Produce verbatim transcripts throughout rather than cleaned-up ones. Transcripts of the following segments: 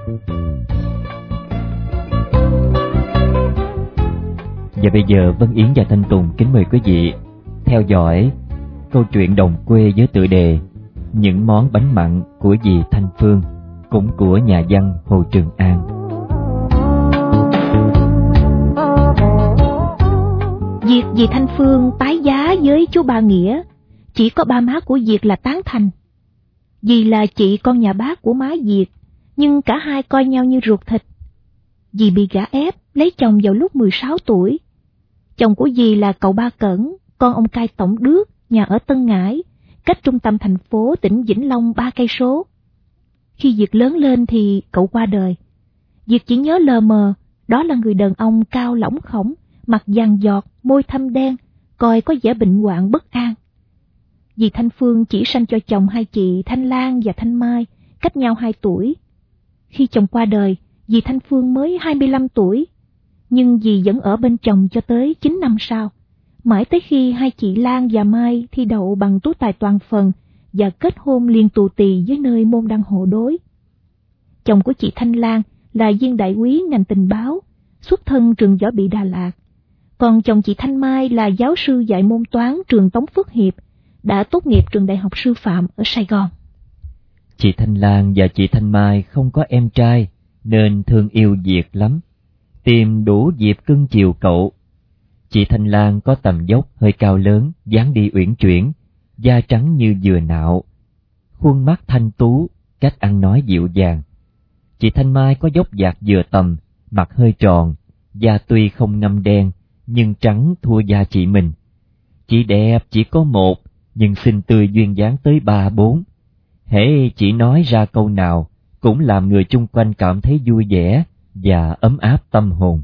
Và bây giờ Vân Yến và Thanh Tùng kính mời quý vị theo dõi câu chuyện đồng quê với tựa đề Những món bánh mặn của dì Thanh Phương, cũng của nhà văn Hồ Trường An. Việc dì Thanh Phương tái giá với chú Ba Nghĩa, chỉ có ba má của Diệt là tán thành. Dì là chị con nhà bác của má Diệt, nhưng cả hai coi nhau như ruột thịt. Dì bị gả ép lấy chồng vào lúc mười sáu tuổi. Chồng của dì là cậu Ba Cẩn, con ông cai tổng đước, nhà ở Tân Ngãi, cách trung tâm thành phố tỉnh Vĩnh Long ba cây số. Khi Diệt lớn lên thì cậu qua đời. Diệt chỉ nhớ lờ mờ, đó là người đàn ông cao lỏng khổng, mặt vàng giọt, môi thâm đen, coi có vẻ bệnh hoạn bất an. Dì Thanh Phương chỉ sanh cho chồng hai chị Thanh Lan và Thanh Mai, cách nhau hai tuổi. Khi chồng qua đời, dì Thanh Phương mới hai mươi lăm tuổi, nhưng dì vẫn ở bên chồng cho tới chín năm sau, mãi tới khi hai chị Lan và Mai thi đậu bằng tú tài toàn phần và kết hôn liền tù tì với nơi môn đăng hộ đối. Chồng của chị Thanh Lan là viên đại úy ngành tình báo, xuất thân trường võ bị Đà Lạt, còn chồng chị Thanh Mai là giáo sư dạy môn toán trường Tống Phước Hiệp, đã tốt nghiệp trường Đại học Sư phạm ở Sài Gòn. Chị Thanh Lan và chị Thanh Mai không có em trai nên thương yêu Diệt lắm, tìm đủ dịp cưng chiều cậu. Chị Thanh Lan có tầm vóc hơi cao lớn, dáng đi uyển chuyển, da trắng như dừa nạo, khuôn mắt thanh tú, cách ăn nói dịu dàng. Chị Thanh Mai có dốc dạc vừa tầm, mặt hơi tròn, da tuy không ngăm đen nhưng trắng thua da chị mình. Chị đẹp chỉ có một, nhưng xinh tươi duyên dáng tới ba bốn. Hễ chị nói ra câu nào cũng làm người chung quanh cảm thấy vui vẻ và ấm áp tâm hồn.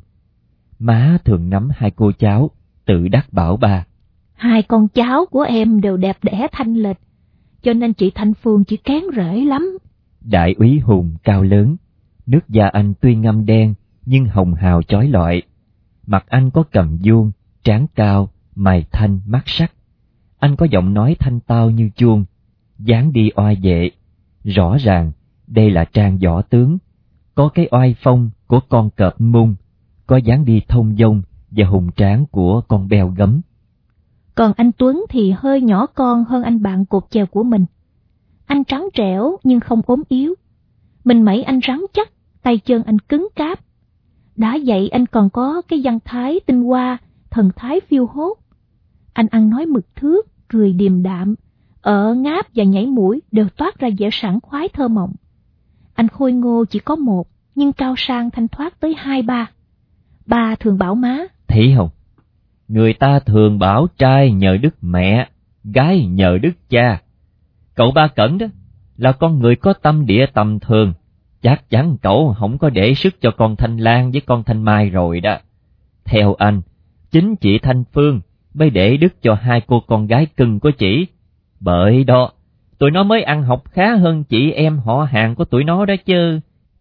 Má thường nắm hai cô cháu, tự đắc bảo ba: Hai con cháu của em đều đẹp đẽ thanh lịch, cho nên chị Thanh Phương chỉ kén rễ lắm. Đại úy Hùng cao lớn, nước da anh tuy ngăm đen nhưng hồng hào chói lọi. Mặt anh có cằm vuông, trán cao, mày thanh mắt sắc. Anh có giọng nói thanh tao như chuông, dáng đi oai vệ. Rõ ràng đây là trang võ tướng, có cái oai phong của con cọp mung, có dáng đi thông dong và hùng tráng của con beo gấm. Còn anh Tuấn thì hơi nhỏ con hơn anh bạn cột chèo của mình. Anh trắng trẻo nhưng không ốm yếu, mình mẩy anh rắn chắc, tay chân anh cứng cáp. Đã vậy anh còn có cái văn thái tinh hoa, thần thái phiêu hốt. Anh ăn nói mực thước, cười điềm đạm, ở ngáp và nhảy mũi đều toát ra vẻ sảng khoái thơ mộng. Anh khôi ngô chỉ có một, nhưng cao sang thanh thoát tới hai ba. Ba thường bảo má: Thấy không, người ta thường bảo trai nhờ đức mẹ, gái nhờ đức cha. Cậu Ba Cẩn đó là con người có tâm địa tầm thường, chắc chắn cậu không có để sức cho con Thanh Lan với con Thanh Mai rồi đó. Theo anh, chính chị Thanh Phương mới để đức cho hai cô con gái cưng của chị. Bởi đó, tụi nó mới ăn học khá hơn chị em họ hàng của tụi nó đó chứ.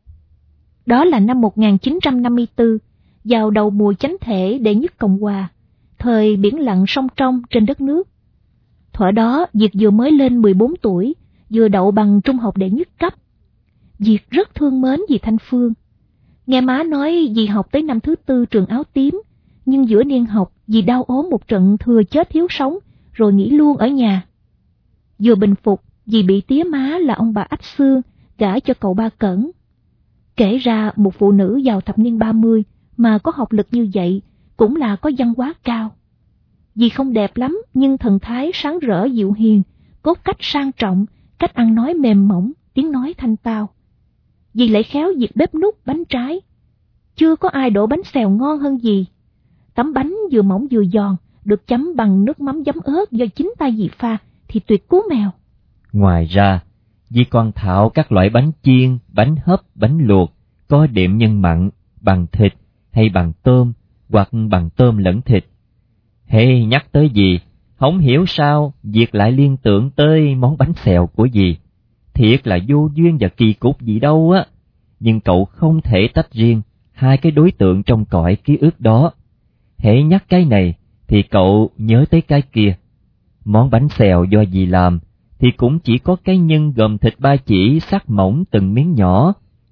Đó là năm một nghìn chín trăm năm mươi tư, vào đầu mùa chánh thể đệ nhất Cộng Hòa, thời biển lặng song trong trên đất nước. Thuở đó, Diệt vừa mới lên mười bốn tuổi, vừa đậu bằng trung học đệ nhất cấp. Diệt rất thương mến dì Thanh Phương. Nghe má nói dì học tới năm thứ tư trường áo tím, nhưng giữa niên học dì đau ốm một trận thừa chết thiếu sống, rồi nghỉ luôn ở nhà. Vừa bình phục, dì bị tía má là ông bà Ách Xương gả cho cậu Ba Cẩn. Kể ra một phụ nữ vào thập niên ba mươi mà có học lực như vậy cũng là có văn hóa cao. Dì không đẹp lắm nhưng thần thái sáng rỡ dịu hiền, cốt cách sang trọng, cách ăn nói mềm mỏng, tiếng nói thanh tao. Dì lại khéo việc bếp núc bánh trái. Chưa có ai đổ bánh xèo ngon hơn dì. Tấm bánh vừa mỏng vừa giòn, được chấm bằng nước mắm giấm ớt do chính tay dì pha thì tuyệt cú mèo. Ngoài ra, dì còn thạo các loại bánh chiên, bánh hấp, bánh luộc, có đệm nhân mặn, bằng thịt hay bằng tôm, hoặc bằng tôm lẫn thịt. Hễ nhắc tới dì, không hiểu sao Việt lại liên tưởng tới món bánh xèo của dì. Thiệt là vô duyên và kỳ cục gì đâu á, nhưng cậu không thể tách riêng hai cái đối tượng trong cõi ký ức đó. Hễ nhắc cái này thì cậu nhớ tới cái kia. Món bánh xèo do dì làm thì cũng chỉ có cái nhân gồm thịt ba chỉ sắc mỏng từng miếng nhỏ,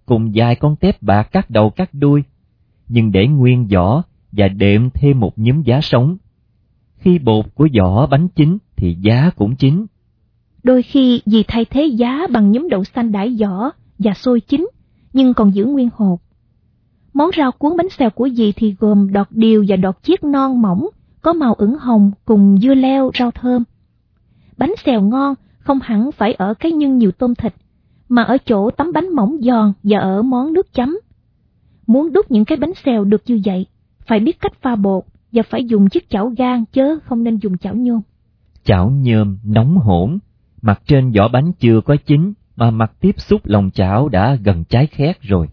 cùng vài con tép bạc cắt đầu cắt đuôi, nhưng để nguyên vỏ và đệm thêm một nhúm giá sống. Khi bột của vỏ bánh chín thì giá cũng chín. Đôi khi dì thay thế giá bằng nhúm đậu xanh đãi vỏ và xôi chín, nhưng còn giữ nguyên hột. Món rau cuốn bánh xèo của dì thì gồm đọt điều và đọt chiếc non mỏng, có màu ửng hồng cùng dưa leo, rau thơm. Bánh xèo ngon không hẳn phải ở cái nhân nhiều tôm thịt, mà ở chỗ tấm bánh mỏng giòn và ở món nước chấm. Muốn đúc những cái bánh xèo được như vậy, phải biết cách pha bột và phải dùng chiếc chảo gang chớ không nên dùng chảo nhôm. Chảo nhôm nóng hổi, mặt trên vỏ bánh chưa có chín mà mặt tiếp xúc lòng chảo đã gần cháy khét rồi.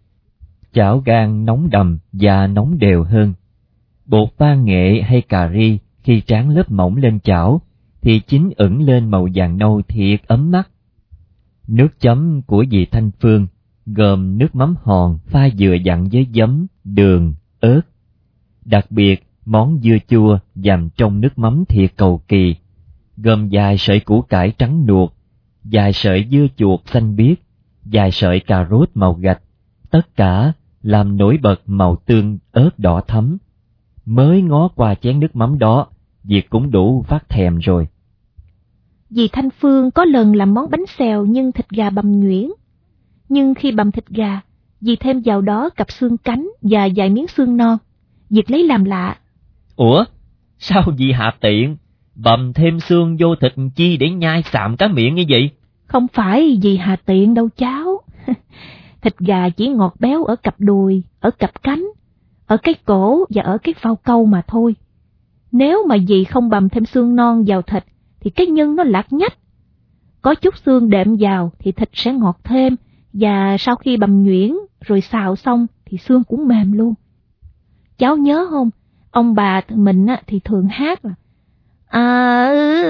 Chảo gang nóng đầm và nóng đều hơn. Bột pha nghệ hay cà ri khi tráng lớp mỏng lên chảo thì chín ửng lên màu vàng nâu thiệt ấm mắt. Nước chấm của dì Thanh Phương gồm nước mắm hòn pha vừa dặn với giấm, đường, ớt. Đặc biệt, món dưa chua dằm trong nước mắm thiệt cầu kỳ, gồm vài sợi củ cải trắng nuột, vài sợi dưa chuột xanh biếc, vài sợi cà rốt màu gạch, tất cả làm nổi bật màu tương ớt đỏ thắm. Mới ngó qua chén nước mắm đó, việc cũng đủ phát thèm rồi. Dì Thanh Phương có lần làm món bánh xèo nhưng thịt gà bằm nhuyễn. Nhưng khi bằm thịt gà, dì thêm vào đó cặp xương cánh và vài miếng xương non. Việc lấy làm lạ. Ủa, sao dì hạ tiện, bằm thêm xương vô thịt chi để nhai xạm cá miệng như vậy? Không phải dì hạ tiện đâu cháu. Thịt gà chỉ ngọt béo ở cặp đùi, ở cặp cánh, ở cái cổ và ở cái phao câu mà thôi. Nếu mà dì không bằm thêm xương non vào thịt, thì cái nhân nó lạc nhách. Có chút xương đệm vào thì thịt sẽ ngọt thêm, và sau khi bằm nhuyễn rồi xào xong thì xương cũng mềm luôn. Cháu nhớ không, ông bà mình thì thường hát là à,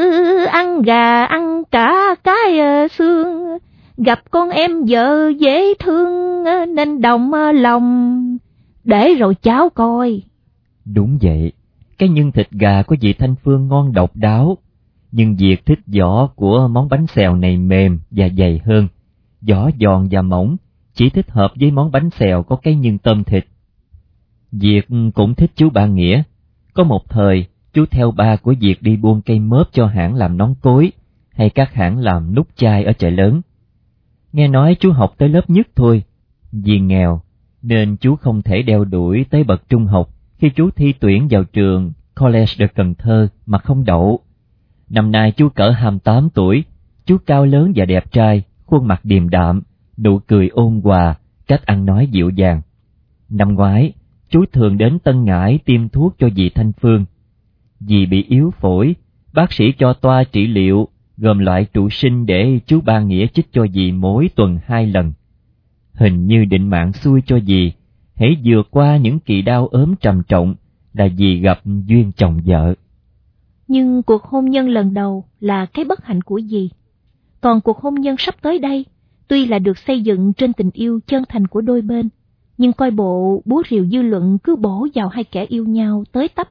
ăn gà ăn cả cái xương, gặp con em vợ dễ thương nên đồng lòng, để rồi cháu coi. Đúng vậy, cái nhân thịt gà của dì Thanh Phương ngon độc đáo, nhưng việc thích vỏ của món bánh xèo này mềm và dày hơn. Vỏ giòn và mỏng, chỉ thích hợp với món bánh xèo có cái nhân tôm thịt. Việt cũng thích chú ba Nghĩa. Có một thời, chú theo ba của Việt đi buôn cây mớp cho hãng làm nón cối, hay các hãng làm nút chai ở chợ lớn. Nghe nói chú học tới lớp nhất thôi. Vì nghèo, nên chú không thể đeo đuổi tới bậc trung học khi chú thi tuyển vào trường College de Cần Thơ mà không đậu. Năm nay chú cỡ hai mươi tám tuổi, chú cao lớn và đẹp trai, khuôn mặt điềm đạm, nụ cười ôn hòa, cách ăn nói dịu dàng. Năm ngoái, chú thường đến Tân Ngãi tiêm thuốc cho dì Thanh Phương. Dì bị yếu phổi, bác sĩ cho toa trị liệu, gồm loại trụ sinh để chú ba Nghĩa chích cho dì mỗi tuần hai lần. Hình như định mạng xui cho dì, hãy vượt qua những kỳ đau ốm trầm trọng là dì gặp duyên chồng vợ. Nhưng cuộc hôn nhân lần đầu là cái bất hạnh của dì. Còn cuộc hôn nhân sắp tới đây, tuy là được xây dựng trên tình yêu chân thành của đôi bên, nhưng coi bộ búa rìu dư luận cứ bổ vào hai kẻ yêu nhau tới tấp.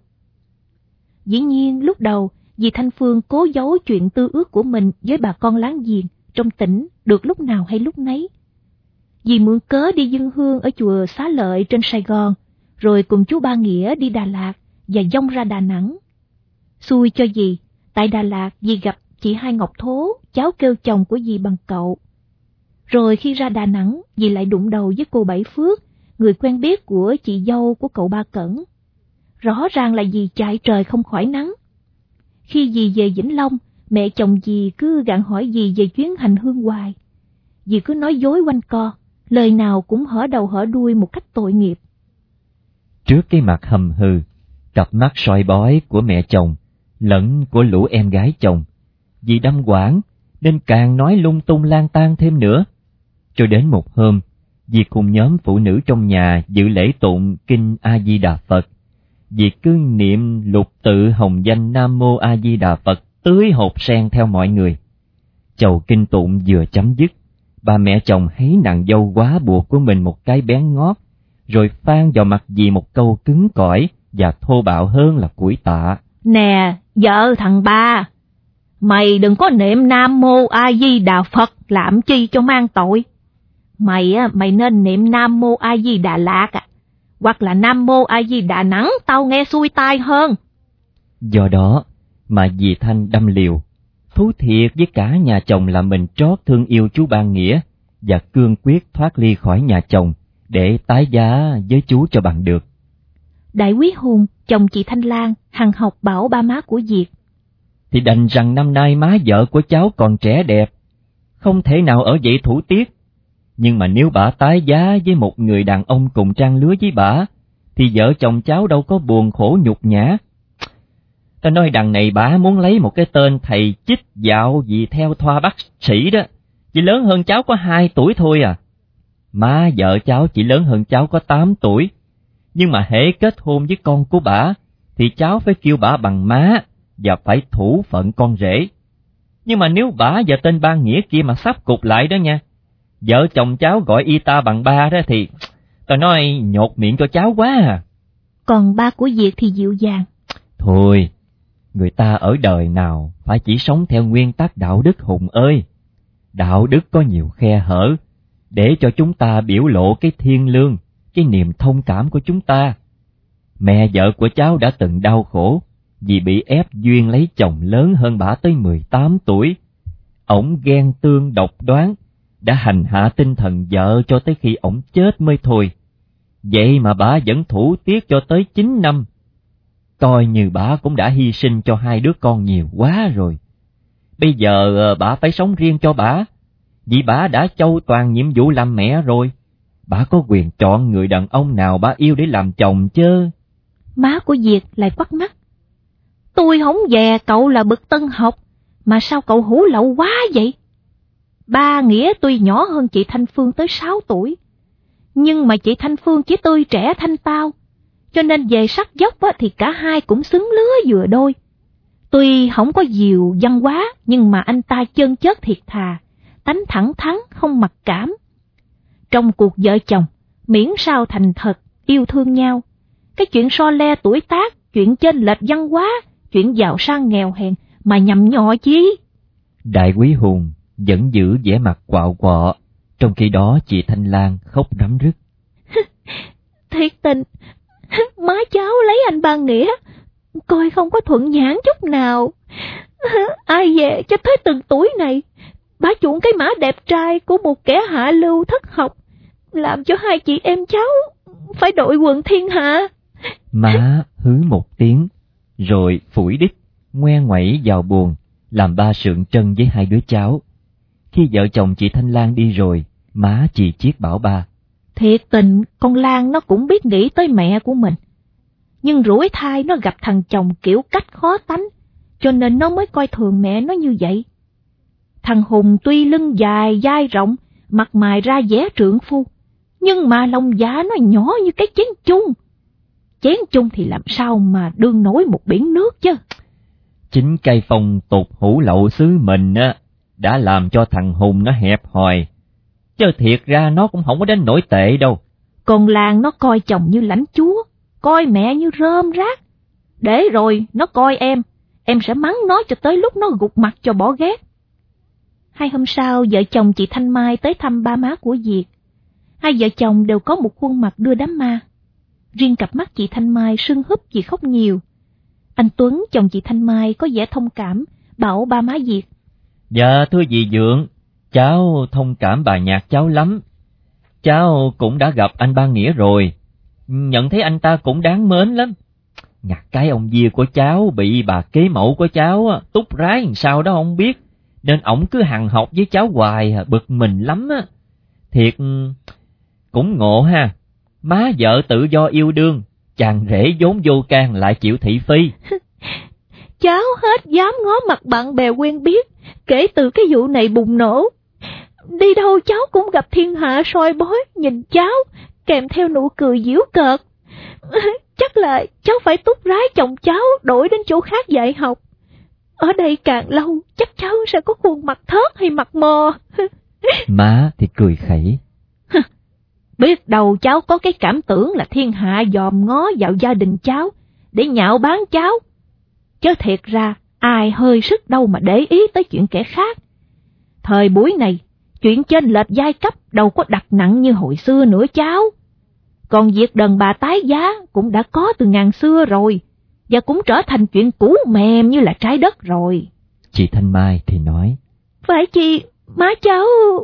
Dĩ nhiên lúc đầu, dì Thanh Phương cố giấu chuyện tư ước của mình với bà con láng giềng trong tỉnh được lúc nào hay lúc nấy. Dì mượn cớ đi dâng hương ở chùa Xá Lợi trên Sài Gòn, rồi cùng chú Ba Nghĩa đi Đà Lạt và dông ra Đà Nẵng. Xui cho dì, tại Đà Lạt dì gặp chị Hai Ngọc Thố, cháu kêu chồng của dì bằng cậu. Rồi khi ra Đà Nẵng, dì lại đụng đầu với cô Bảy Phước, người quen biết của chị dâu của cậu Ba Cẩn. Rõ ràng là dì chạy trời không khỏi nắng. Khi dì về Vĩnh Long, mẹ chồng dì cứ gặng hỏi dì về chuyến hành hương hoài. Dì cứ nói dối quanh co, lời nào cũng hở đầu hở đuôi một cách tội nghiệp. Trước cái mặt hầm hừ, cặp mắt soi bói của mẹ chồng, lẫn của lũ em gái chồng, dì đâm quảng nên càng nói lung tung lang tan thêm nữa. Cho đến một hôm, dì cùng nhóm phụ nữ trong nhà dự lễ tụng kinh A Di Đà Phật. Dì cứ niệm lục tự hồng danh Nam Mô A Di Đà Phật tưới hột sen theo mọi người. Chầu kinh tụng vừa chấm dứt, bà mẹ chồng thấy nàng dâu quá buộc của mình một cái bén ngót, rồi phang vào mặt dì một câu cứng cỏi và thô bạo hơn là củi tạ. Nè, vợ thằng Ba, mày đừng có niệm Nam Mô A Di Đà Phật làm chi cho mang tội. Mày á, mày nên niệm Nam Mô A Di Đà Lạt à, hoặc là Nam Mô A Di Đà Nẵng, tao nghe xuôi tai hơn. Do đó mà dì Thanh đâm liều, thú thiệt với cả nhà chồng là mình trót thương yêu chú Ba Nghĩa và cương quyết thoát ly khỏi nhà chồng để tái giá với chú cho bằng được. Đại Quý Hùng, chồng chị Thanh Lan, hằng học bảo ba má của Diệt. Thì đành rằng năm nay má vợ của cháu còn trẻ đẹp, không thể nào ở vậy thủ tiết. Nhưng mà nếu bả tái giá với một người đàn ông cùng trang lứa với bả, thì vợ chồng cháu đâu có buồn khổ nhục nhã. Ta nói đằng này bả muốn lấy một cái tên thầy chích dạo gì theo thoa bác sĩ đó, chỉ lớn hơn cháu có hai tuổi thôi à. Má vợ cháu chỉ lớn hơn cháu có tám tuổi, nhưng mà hễ kết hôn với con của bả, thì cháu phải kêu bả bằng má và phải thủ phận con rể. Nhưng mà nếu bả và tên Ba Nghĩa kia mà sắp cục lại đó nha, vợ chồng cháu gọi y ta bằng ba đó thì tao nói nhột miệng cho cháu quá à. Còn ba của Diệt thì dịu dàng. Thôi, người ta ở đời nào phải chỉ sống theo nguyên tắc đạo đức Hùng ơi. Đạo đức có nhiều khe hở, để cho chúng ta biểu lộ cái thiêng lương, cái niềm thông cảm của chúng ta. Mẹ vợ của cháu đã từng đau khổ vì bị ép duyên lấy chồng lớn hơn bả tới mười tám tuổi. Ổng ghen tương độc đoán, đã hành hạ tinh thần vợ cho tới khi ổng chết mới thôi. Vậy mà bả vẫn thủ tiết cho tới chín năm. Coi như bả cũng đã hy sinh cho hai đứa con nhiều quá rồi. Bây giờ bả phải sống riêng cho bả, vì bả đã châu toàn nhiệm vụ làm mẹ rồi. Bả có quyền chọn người đàn ông nào bả yêu để làm chồng chứ. Má của Diệt lại quắt mắt. Tôi không dè cậu là bậc tân học, mà sao cậu hủ lậu quá vậy? Ba Nghĩa tuy nhỏ hơn chị Thanh Phương tới sáu tuổi, nhưng mà chị Thanh Phương chỉ tươi trẻ thanh tao, cho nên về sắc dốc á, thì cả hai cũng xứng lứa vừa đôi. Tuy không có nhiều văn hóa, nhưng mà anh ta chân chất thiệt thà, tánh thẳng thắn không mặc cảm. Trong cuộc vợ chồng, miễn sao thành thật, yêu thương nhau, cái chuyện so le tuổi tác, chuyện chênh lệch văn hóa, chuyện giàu sang nghèo hèn mà nhầm nhọ chi. Đại Quý Hùng vẫn giữ vẻ mặt quạo quọ, trong khi đó chị Thanh Lan khóc rắm rứt. Thiệt tình, má cháu lấy anh Ba Nghĩa, coi không có thuận nhãn chút nào. Ai về cho tới từng tuổi này, bá chuộng cái mã đẹp trai của một kẻ hạ lưu thất học, làm cho hai chị em cháu phải đội quần thiên hạ. Má hứ một tiếng, rồi phủi đít, ngoe ngoẩy vào buồn, làm ba sượng trân với hai đứa cháu. Khi vợ chồng chị Thanh Lan đi rồi, má chì chiết bảo ba. Thiệt tình, con Lan nó cũng biết nghĩ tới mẹ của mình. Nhưng rủi thai nó gặp thằng chồng kiểu cách khó tánh, cho nên nó mới coi thường mẹ nó như vậy. Thằng Hùng tuy lưng dài, vai rộng, mặt mày ra vẻ trượng phu, nhưng mà lòng dạ nó nhỏ như cái chén chung. Chén chung thì làm sao mà đương nổi một biển nước chứ. Chính cây phong tục hủ lậu xứ mình á, đã làm cho thằng Hùng nó hẹp hòi, chứ thiệt ra nó cũng không có đến nổi tệ đâu. Còn Lan nó coi chồng như lãnh chúa, coi mẹ như rơm rác. Để rồi nó coi em, em sẽ mắng nó cho tới lúc nó gục mặt cho bỏ ghét. Hai hôm sau, vợ chồng chị Thanh Mai tới thăm ba má của Diệt. Hai vợ chồng đều có một khuôn mặt đưa đám ma. Riêng cặp mắt chị Thanh Mai sưng húp vì khóc nhiều. Anh Tuấn, chồng chị Thanh Mai, có vẻ thông cảm, bảo ba má Diệt. Dạ thưa dì Dượng, cháu thông cảm bà Nhạc cháu lắm. Cháu cũng đã gặp anh Ba Nghĩa rồi, nhận thấy anh ta cũng đáng mến lắm. Ngặt cái ông Dia của cháu bị bà kế mẫu của cháu túc rái làm sao đó không biết, nên ổng cứ hằn học với cháu hoài, bực mình lắm á. Thiệt cũng ngộ ha, má vợ tự do yêu đương, chàng rể vốn vô can lại chịu thị phi. Cháu hết dám ngó mặt bạn bè quen biết kể từ cái vụ này bùng nổ. Đi đâu cháu cũng gặp thiên hạ soi bói nhìn cháu, kèm theo nụ cười giễu cợt. Chắc là cháu phải túc rái chồng cháu đổi đến chỗ khác dạy học. Ở đây càng lâu chắc cháu sẽ có khuôn mặt thớt hay mặt mò. Má thì cười khẩy. Biết đâu cháu có cái cảm tưởng là thiên hạ dòm ngó vào gia đình cháu để nhạo báng cháu. Chứ thiệt ra ai hơi sức đâu mà để ý tới chuyện kẻ khác. Thời buổi này, chuyện chênh lệch giai cấp đâu có đặt nặng như hồi xưa nữa cháu. Còn việc đàn bà tái giá cũng đã có từ ngàn xưa rồi, và cũng trở thành chuyện cũ mềm như là trái đất rồi. Chị Thanh Mai thì nói, phải chi, má cháu...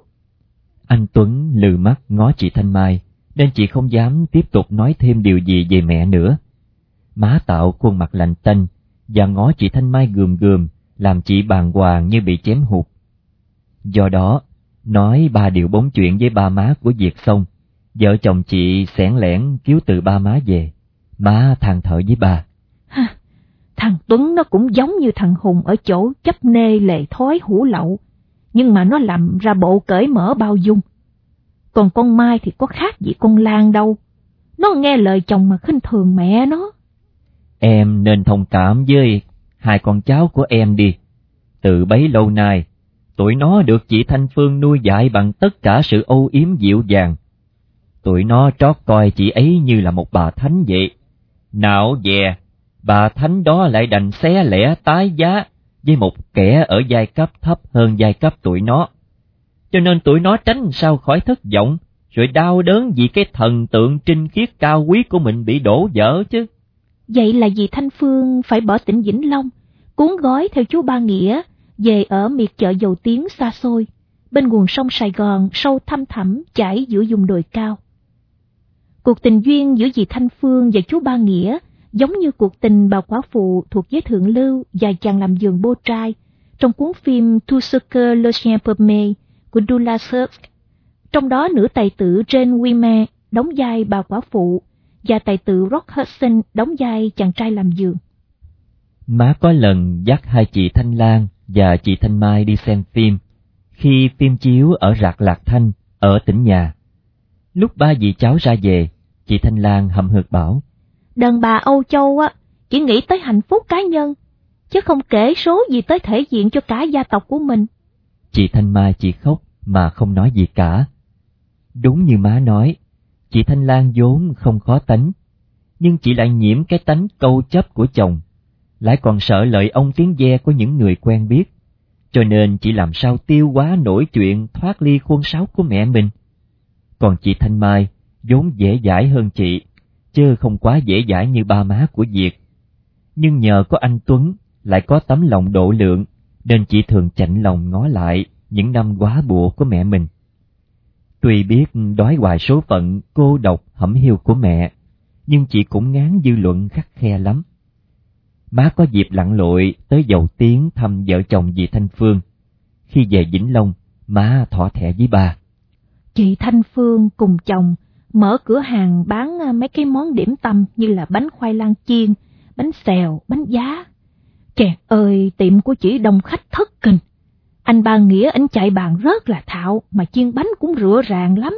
Anh Tuấn lừ mắt ngó chị Thanh Mai, nên chị không dám tiếp tục nói thêm điều gì về mẹ nữa. Má Tạo khuôn mặt lạnh tanh và ngó chị Thanh Mai gườm gườm, làm chị bàng hoàng như bị chém hụt. Do đó, nói ba điều bốn chuyện với ba má của Việt xong, vợ chồng chị xẻn lẻn cứu từ ba má về. Má than thở với bà, ha, thằng Tuấn nó cũng giống như thằng Hùng ở chỗ chấp nê lệ thói hủ lậu, nhưng mà nó làm ra bộ cởi mở bao dung. Còn con Mai thì có khác gì con Lan đâu, nó nghe lời chồng mà khinh thường mẹ nó. Em nên thông cảm với hai con cháu của em đi. Từ bấy lâu nay, tụi nó được chị Thanh Phương nuôi dạy bằng tất cả sự âu yếm dịu dàng. Tụi nó trót coi chị ấy như là một bà thánh vậy. Nào dè, bà thánh đó lại đành xé lẻ tái giá với một kẻ ở giai cấp thấp hơn giai cấp tụi nó. Cho nên tụi nó tránh sao khỏi thất vọng, rồi đau đớn vì cái thần tượng trinh khiết cao quý của mình bị đổ vỡ chứ. Vậy là dì Thanh Phương phải bỏ tỉnh Vĩnh Long, cuốn gói theo chú Ba Nghĩa, về ở miệt chợ Dầu Tiếng xa xôi, bên nguồn sông Sài Gòn sâu thăm thẳm chảy giữa vùng đồi cao. Cuộc tình duyên giữa dì Thanh Phương và chú Ba Nghĩa giống như cuộc tình bà quả phụ thuộc giới thượng lưu và chàng làm vườn bô trai trong cuốn phim Tout ce que le chien peut me của Dulacerce. Trong đó nữ tài tử Jane Wimmer đóng vai bà quả phụ và tài tử Rock Hudson đóng vai chàng trai làm vườn. Má có lần dắt hai chị Thanh Lan và chị Thanh Mai đi xem phim, khi phim chiếu ở rạp Lạc Thanh ở tỉnh nhà. Lúc ba dì cháu ra về, chị Thanh Lan hậm hực bảo, đàn bà Âu Châu á chỉ nghĩ tới hạnh phúc cá nhân, chứ không kể số gì tới thể diện cho cả gia tộc của mình. Chị Thanh Mai chỉ khóc mà không nói gì cả. Đúng như má nói, chị Thanh Lan vốn không khó tánh, nhưng chị lại nhiễm cái tánh câu chấp của chồng, lại còn sợ lời ông tiếng ve của những người quen biết, cho nên chị làm sao tiêu hóa nổi chuyện thoát ly khuôn sáo của mẹ mình. Còn chị Thanh Mai vốn dễ dãi hơn chị, chứ không quá dễ dãi như ba má của Việt. Nhưng nhờ có anh Tuấn lại có tấm lòng độ lượng, nên chị thường chạnh lòng ngó lại những năm quá bụa của mẹ mình. Tuy biết đói hoài số phận cô độc hẩm hiu của mẹ, nhưng chị cũng ngán dư luận khắt khe lắm. Má có dịp lặn lội tới Dầu Tiếng thăm vợ chồng dì Thanh Phương. Khi về Vĩnh Long, má thỏ thẻ với bà. Chị Thanh Phương cùng chồng mở cửa hàng bán mấy cái món điểm tâm như là bánh khoai lang chiên, bánh xèo, bánh giá. Trời ơi, tiệm của chị đông khách thất kinh. Anh Ba Nghĩa anh chạy bàn rất là thạo, mà chiên bánh cũng rửa ràng lắm.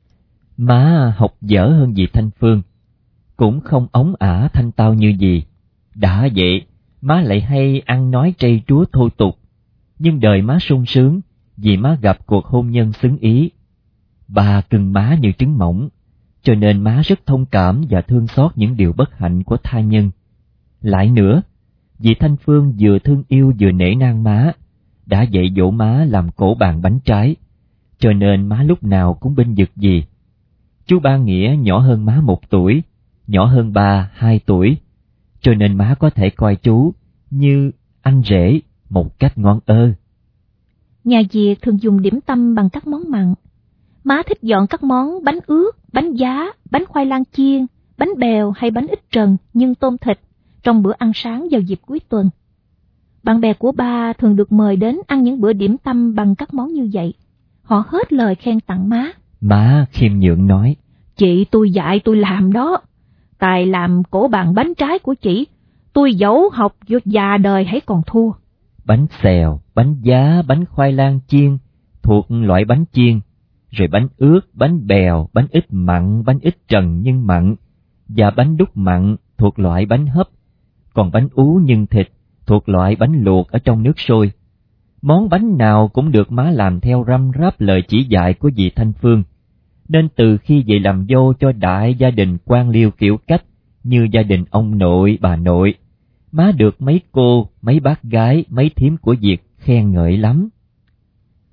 Má học dở hơn dì Thanh Phương, cũng không ống ả thanh tao như dì. Đã vậy, má lại hay ăn nói trây trúa thô tục, nhưng đời má sung sướng vì má gặp cuộc hôn nhân xứng ý. Bà cưng má như trứng mỏng, cho nên má rất thông cảm và thương xót những điều bất hạnh của tha nhân. Lại nữa, dì Thanh Phương vừa thương yêu vừa nể nang má, đã dạy dỗ má làm cổ bàn bánh trái, cho nên má lúc nào cũng bênh vực dì. Chú Ba Nghĩa nhỏ hơn má một tuổi, nhỏ hơn ba hai tuổi, cho nên má có thể coi chú như anh rể một cách ngon ơ. Nhà Việt thường dùng điểm tâm bằng các món mặn. Má thích dọn các món bánh ướt, bánh giá, bánh khoai lang chiên, bánh bèo hay bánh ít trần nhưng tôm thịt trong bữa ăn sáng vào dịp cuối tuần. Bạn bè của ba thường được mời đến ăn những bữa điểm tâm bằng các món như vậy. Họ hết lời khen tặng má. Má khiêm nhượng nói, chị tôi dạy tôi làm đó. Tài làm cổ bàn bánh trái của chị, tôi dẫu học vô già đời hãy còn thua. Bánh xèo, bánh giá, bánh khoai lang chiên thuộc loại bánh chiên, rồi bánh ướt, bánh bèo, bánh ít mặn, bánh ít trần nhưng mặn, và bánh đúc mặn thuộc loại bánh hấp, còn bánh ú nhân thịt thuộc loại bánh luộc ở trong nước sôi. Món bánh nào cũng được má làm theo răm rắp lời chỉ dạy của dì Thanh Phương, nên từ khi về làm dâu cho đại gia đình quan liêu kiểu cách như gia đình ông nội, bà nội, má được mấy cô, mấy bác gái, mấy thím của Việt khen ngợi lắm.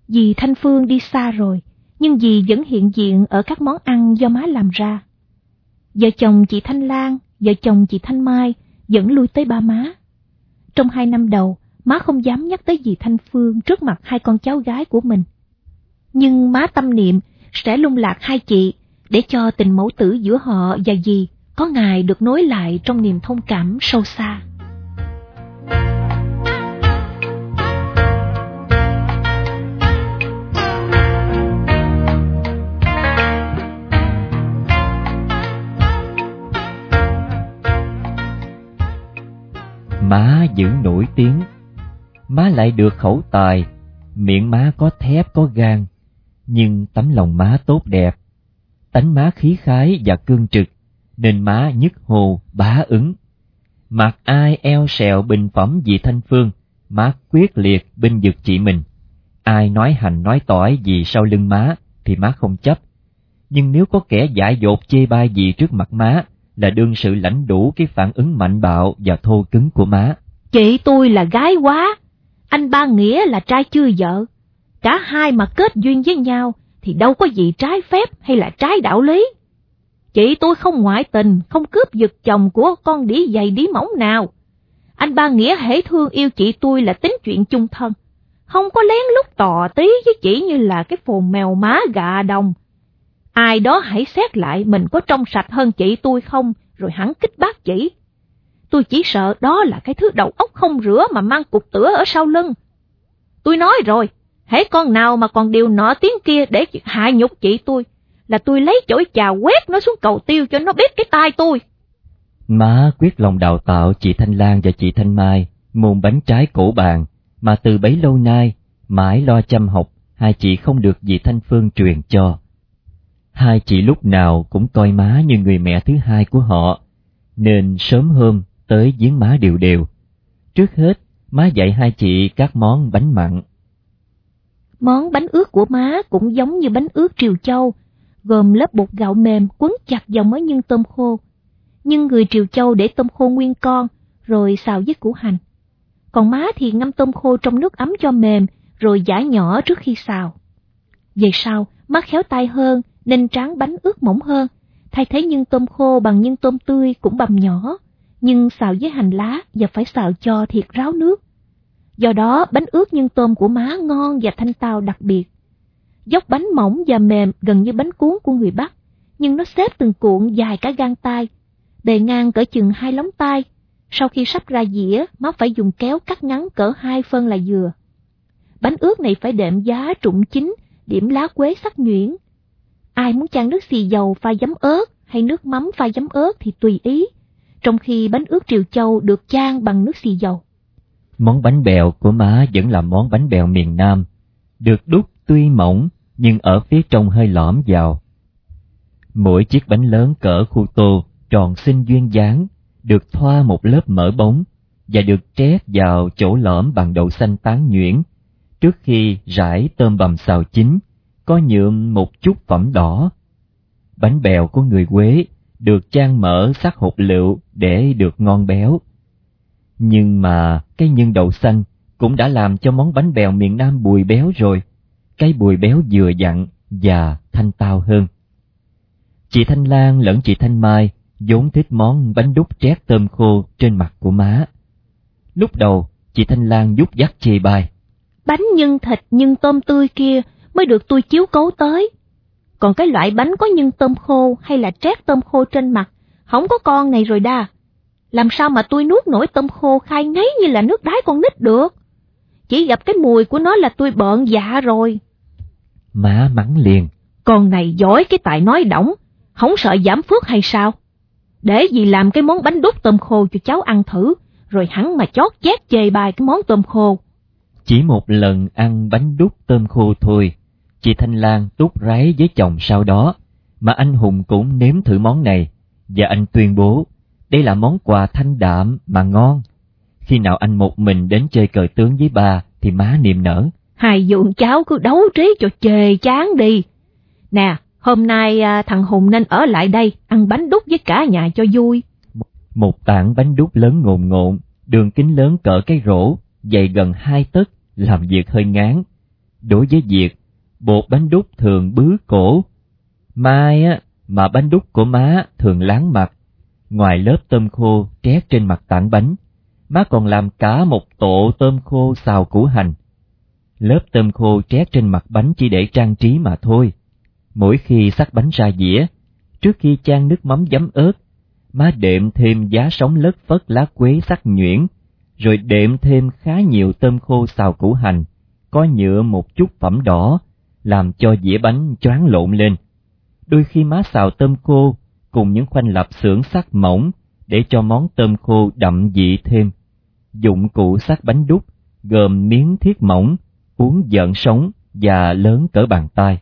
Dì Thanh Phương đi xa rồi, nhưng dì vẫn hiện diện ở các món ăn do má làm ra. Vợ chồng chị Thanh Lan, vợ chồng chị Thanh Mai vẫn lui tới ba má. Trong hai năm đầu, má không dám nhắc tới dì Thanh Phương trước mặt hai con cháu gái của mình. Nhưng má tâm niệm sẽ lung lạc hai chị để cho tình mẫu tử giữa họ và dì có ngày được nối lại trong niềm thông cảm sâu xa. Má giữ nổi tiếng, má lại được khẩu tài, miệng má có thép có gan, nhưng tấm lòng má tốt đẹp. Tánh má khí khái và cương trực, nên má nhất hồ bá ứng. Mặc ai eo sẹo bình phẩm dì Thanh Phương, má quyết liệt binh vực chị mình. Ai nói hành nói tỏi gì sau lưng má thì má không chấp. Nhưng nếu có kẻ dại dột chê bai gì trước mặt má, là đương sự lãnh đủ cái phản ứng mạnh bạo và thô cứng của má. Chị tôi là gái quá, anh Ba Nghĩa là trai chưa vợ. Cả hai mà kết duyên với nhau thì đâu có gì trái phép hay là trái đạo lý. Chị tôi không ngoại tình, không cướp giật chồng của con đĩ dày đĩ mỏng nào. Anh Ba Nghĩa hễ thương yêu chị tôi là tính chuyện chung thân, không có lén lút tò tí với chị như là cái phồn mèo má gà đồng. Ai đó hãy xét lại mình có trong sạch hơn chị tôi không, rồi hẳn kích bác chị. Tôi chỉ sợ đó là cái thứ đầu óc không rửa mà mang cục tửa ở sau lưng. Tôi nói rồi, hễ con nào mà còn điều nọ tiếng kia để hạ nhục chị tôi, là tôi lấy chổi chà quét nó xuống cầu tiêu cho nó biết cái tai tôi. Má quyết lòng đào tạo chị Thanh Lan và chị Thanh Mai môn bánh trái cổ bàn, mà từ bấy lâu nay mãi lo chăm học, hai chị không được dì Thanh Phương truyền cho. Hai chị lúc nào cũng coi má như người mẹ thứ hai của họ, nên sớm hôm tới giếng má đều đều. Trước hết, má dạy hai chị các món bánh mặn. Món bánh ướt của má cũng giống như bánh ướt Triều Châu, gồm lớp bột gạo mềm quấn chặt vào mớ nhân tôm khô. Nhưng người Triều Châu để tôm khô nguyên con, rồi xào với củ hành. Còn má thì ngâm tôm khô trong nước ấm cho mềm, rồi giã nhỏ trước khi xào. Về sau, má khéo tay hơn, nên tráng bánh ướt mỏng hơn, thay thế nhân tôm khô bằng nhân tôm tươi cũng bằm nhỏ, nhưng xào với hành lá và phải xào cho thiệt ráo nước. Do đó, bánh ướt nhân tôm của má ngon và thanh tao đặc biệt. Dốc bánh mỏng và mềm gần như bánh cuốn của người Bắc, nhưng nó xếp từng cuộn dài cả gang tay, bề ngang cỡ chừng hai lóng tay. Sau khi sắp ra dĩa, má phải dùng kéo cắt ngắn cỡ hai phân là vừa. Bánh ướt này phải đệm giá trụng chín, điểm lá quế sắc nhuyễn. Ai muốn chan nước xì dầu pha giấm ớt hay nước mắm pha giấm ớt thì tùy ý, trong khi bánh ướt Triều Châu được chan bằng nước xì dầu. Món bánh bèo của má vẫn là món bánh bèo miền Nam, được đúc tuy mỏng nhưng ở phía trong hơi lõm vào. Mỗi chiếc bánh lớn cỡ khu tô tròn xinh duyên dáng, được thoa một lớp mỡ bóng và được trét vào chỗ lõm bằng đậu xanh tán nhuyễn, trước khi rải tôm bằm xào chín, có nhuộm một chút phẩm đỏ. Bánh bèo của người Quế được chan mỡ sắc hột lựu để được ngon béo. Nhưng mà cái nhân đậu xanh cũng đã làm cho món bánh bèo miền Nam bùi béo rồi, cái bùi béo vừa dặn và thanh tao hơn. Chị Thanh Lan lẫn chị Thanh Mai vốn thích món bánh đúc trét tôm khô trên mặt của má. Lúc đầu, chị Thanh Lan dút dắt chê bai. Bánh nhân thịt nhân tôm tươi kia mới được tôi chiếu cố tới. Còn cái loại bánh có nhân tôm khô hay là trét tôm khô trên mặt, không có con này rồi đa. Làm sao mà tôi nuốt nổi tôm khô khai ngấy như là nước đái con nít được. Chỉ gặp cái mùi của nó là tôi bợn dạ rồi. Má mắng liền. Con này giỏi cái tài nói đỏng, không sợ giảm phước hay sao? Để gì làm cái món bánh đúc tôm khô cho cháu ăn thử, rồi hắn mà chót chét chê bai cái món tôm khô. Chỉ một lần ăn bánh đúc tôm khô thôi, chị Thanh Lan tút ráy với chồng sau đó, mà anh Hùng cũng nếm thử món này, và anh tuyên bố đây là món quà thanh đạm mà ngon. Khi nào anh một mình đến chơi cờ tướng với bà thì má niềm nở. Hai dượng cháu cứ đấu trí cho chề chán đi. Nè, hôm nay thằng Hùng nên ở lại đây ăn bánh đúc với cả nhà cho vui. Một tảng bánh đúc lớn ngồn ngộn, đường kính lớn cỡ cái rổ, dày gần hai tấc, làm việc hơi ngán. Đối với Việt, bột bánh đúc thường bứ cổ. Mai á, mà bánh đúc của má thường láng mặt. Ngoài lớp tôm khô trét trên mặt tảng bánh, má còn làm cả một tổ tôm khô xào củ hành. Lớp tôm khô trét trên mặt bánh chỉ để trang trí mà thôi. Mỗi khi xắt bánh ra dĩa, trước khi chan nước mắm giấm ớt, má đệm thêm giá sống lất phất lá quế sắc nhuyễn, rồi đệm thêm khá nhiều tôm khô xào củ hành, có nhựa một chút phẩm đỏ, làm cho dĩa bánh choáng lộn lên. Đôi khi má xào tôm khô cùng những khoanh lập xưởng sắc mỏng để cho món tôm khô đậm vị thêm. Dụng cụ xắt bánh đúc gồm miếng thiết mỏng, uốn dợn sống và lớn cỡ bàn tay.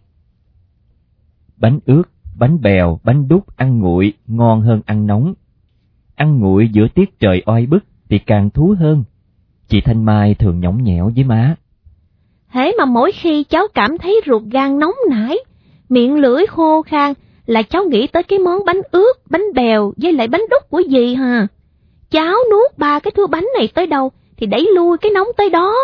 Bánh ướt, bánh bèo, bánh đúc ăn nguội ngon hơn ăn nóng. Ăn nguội giữa tiết trời oi bức thì càng thú hơn. Chị Thanh Mai thường nhõng nhẽo với má. Hễ mà mỗi khi cháu cảm thấy ruột gan nóng nảy, miệng lưỡi khô khan, là cháu nghĩ tới cái món bánh ướt, bánh bèo với lại bánh đúc của dì hà. Cháu nuốt ba cái thứ bánh này tới đâu thì đẩy lui cái nóng tới đó.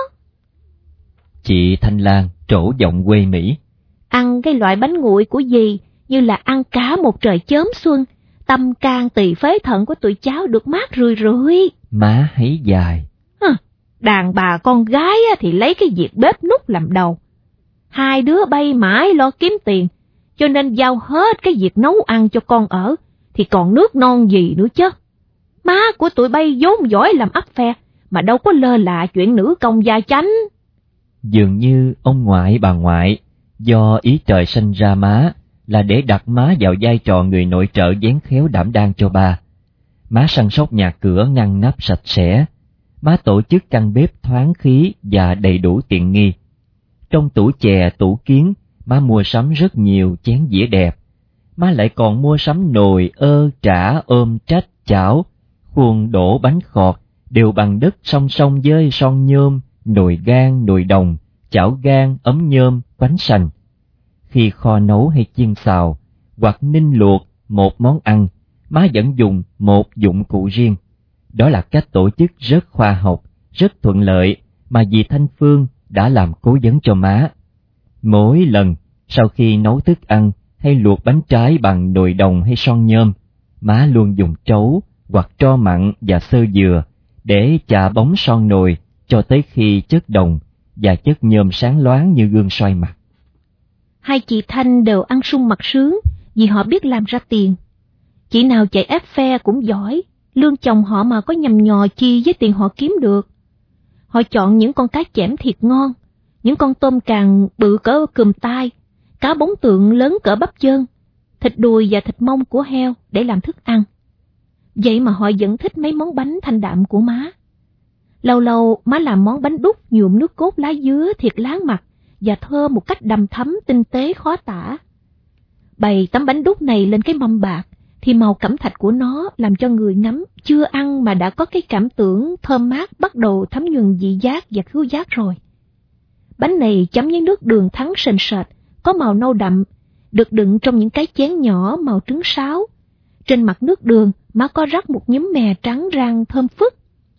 Chị Thanh Lan trổ giọng quê Mỹ. Ăn cái loại bánh nguội của dì như là ăn cả một trời chớm xuân, tâm can tỳ phế thận của tụi cháu được mát rượi rượi. Má hấy dài. Hừ, đàn bà con gái thì lấy cái việc bếp núc làm đầu. Hai đứa bay mãi lo kiếm tiền, cho nên giao hết cái việc nấu ăn cho con ở, thì còn nước non gì nữa chứ. Má của tụi bay vốn giỏi làm ắt phe, mà đâu có lơ là chuyện nữ công gia chánh. Dường như ông ngoại bà ngoại, do ý trời sanh ra má, là để đặt má vào vai trò người nội trợ vén khéo đảm đang cho ba. Má săn sóc nhà cửa ngăn nắp sạch sẽ. Má tổ chức căn bếp thoáng khí và đầy đủ tiện nghi. Trong tủ chè, tủ kiến, má mua sắm rất nhiều chén dĩa đẹp. Má lại còn mua sắm nồi, ơ, chả, ôm, trách, chảo, khuôn đổ bánh khọt, đều bằng đất song song với son nhôm, nồi gan, nồi đồng, chảo gan, ấm nhôm, bánh sành. Khi kho nấu hay chiên xào, hoặc ninh luộc một món ăn, má vẫn dùng một dụng cụ riêng. Đó là cách tổ chức rất khoa học, rất thuận lợi mà dì Thanh Phương đã làm cố vấn cho má. Mỗi lần sau khi nấu thức ăn hay luộc bánh trái bằng nồi đồng hay son nhôm, má luôn dùng trấu hoặc tro mặn và xơ dừa để chà bóng son nồi cho tới khi chất đồng và chất nhôm sáng loáng như gương soi mặt. Hai chị Thanh đều ăn sung mặc sướng vì họ biết làm ra tiền. Chị nào chạy ép phe cũng giỏi, lương chồng họ mà có nhầm nhò chi với tiền họ kiếm được. Họ chọn những con cá chẽm thiệt ngon, những con tôm càng bự cỡ cùm tay, cá bóng tượng lớn cỡ bắp chân, thịt đùi và thịt mông của heo để làm thức ăn. Vậy mà họ vẫn thích mấy món bánh thanh đạm của má. Lâu lâu má làm món bánh đúc nhuộm nước cốt lá dứa thiệt láng mặt và thơm một cách đầm thấm tinh tế khó tả. Bày tấm bánh đúc này lên cái mâm bạc, thì màu cẩm thạch của nó làm cho người ngắm chưa ăn mà đã có cái cảm tưởng thơm mát bắt đầu thấm nhuần vị giác và khứu giác rồi. Bánh này chấm với nước đường thắng sền sệt, có màu nâu đậm, được đựng trong những cái chén nhỏ màu trứng sáo. Trên mặt nước đường, má có rắc một nhúm mè trắng rang thơm phức.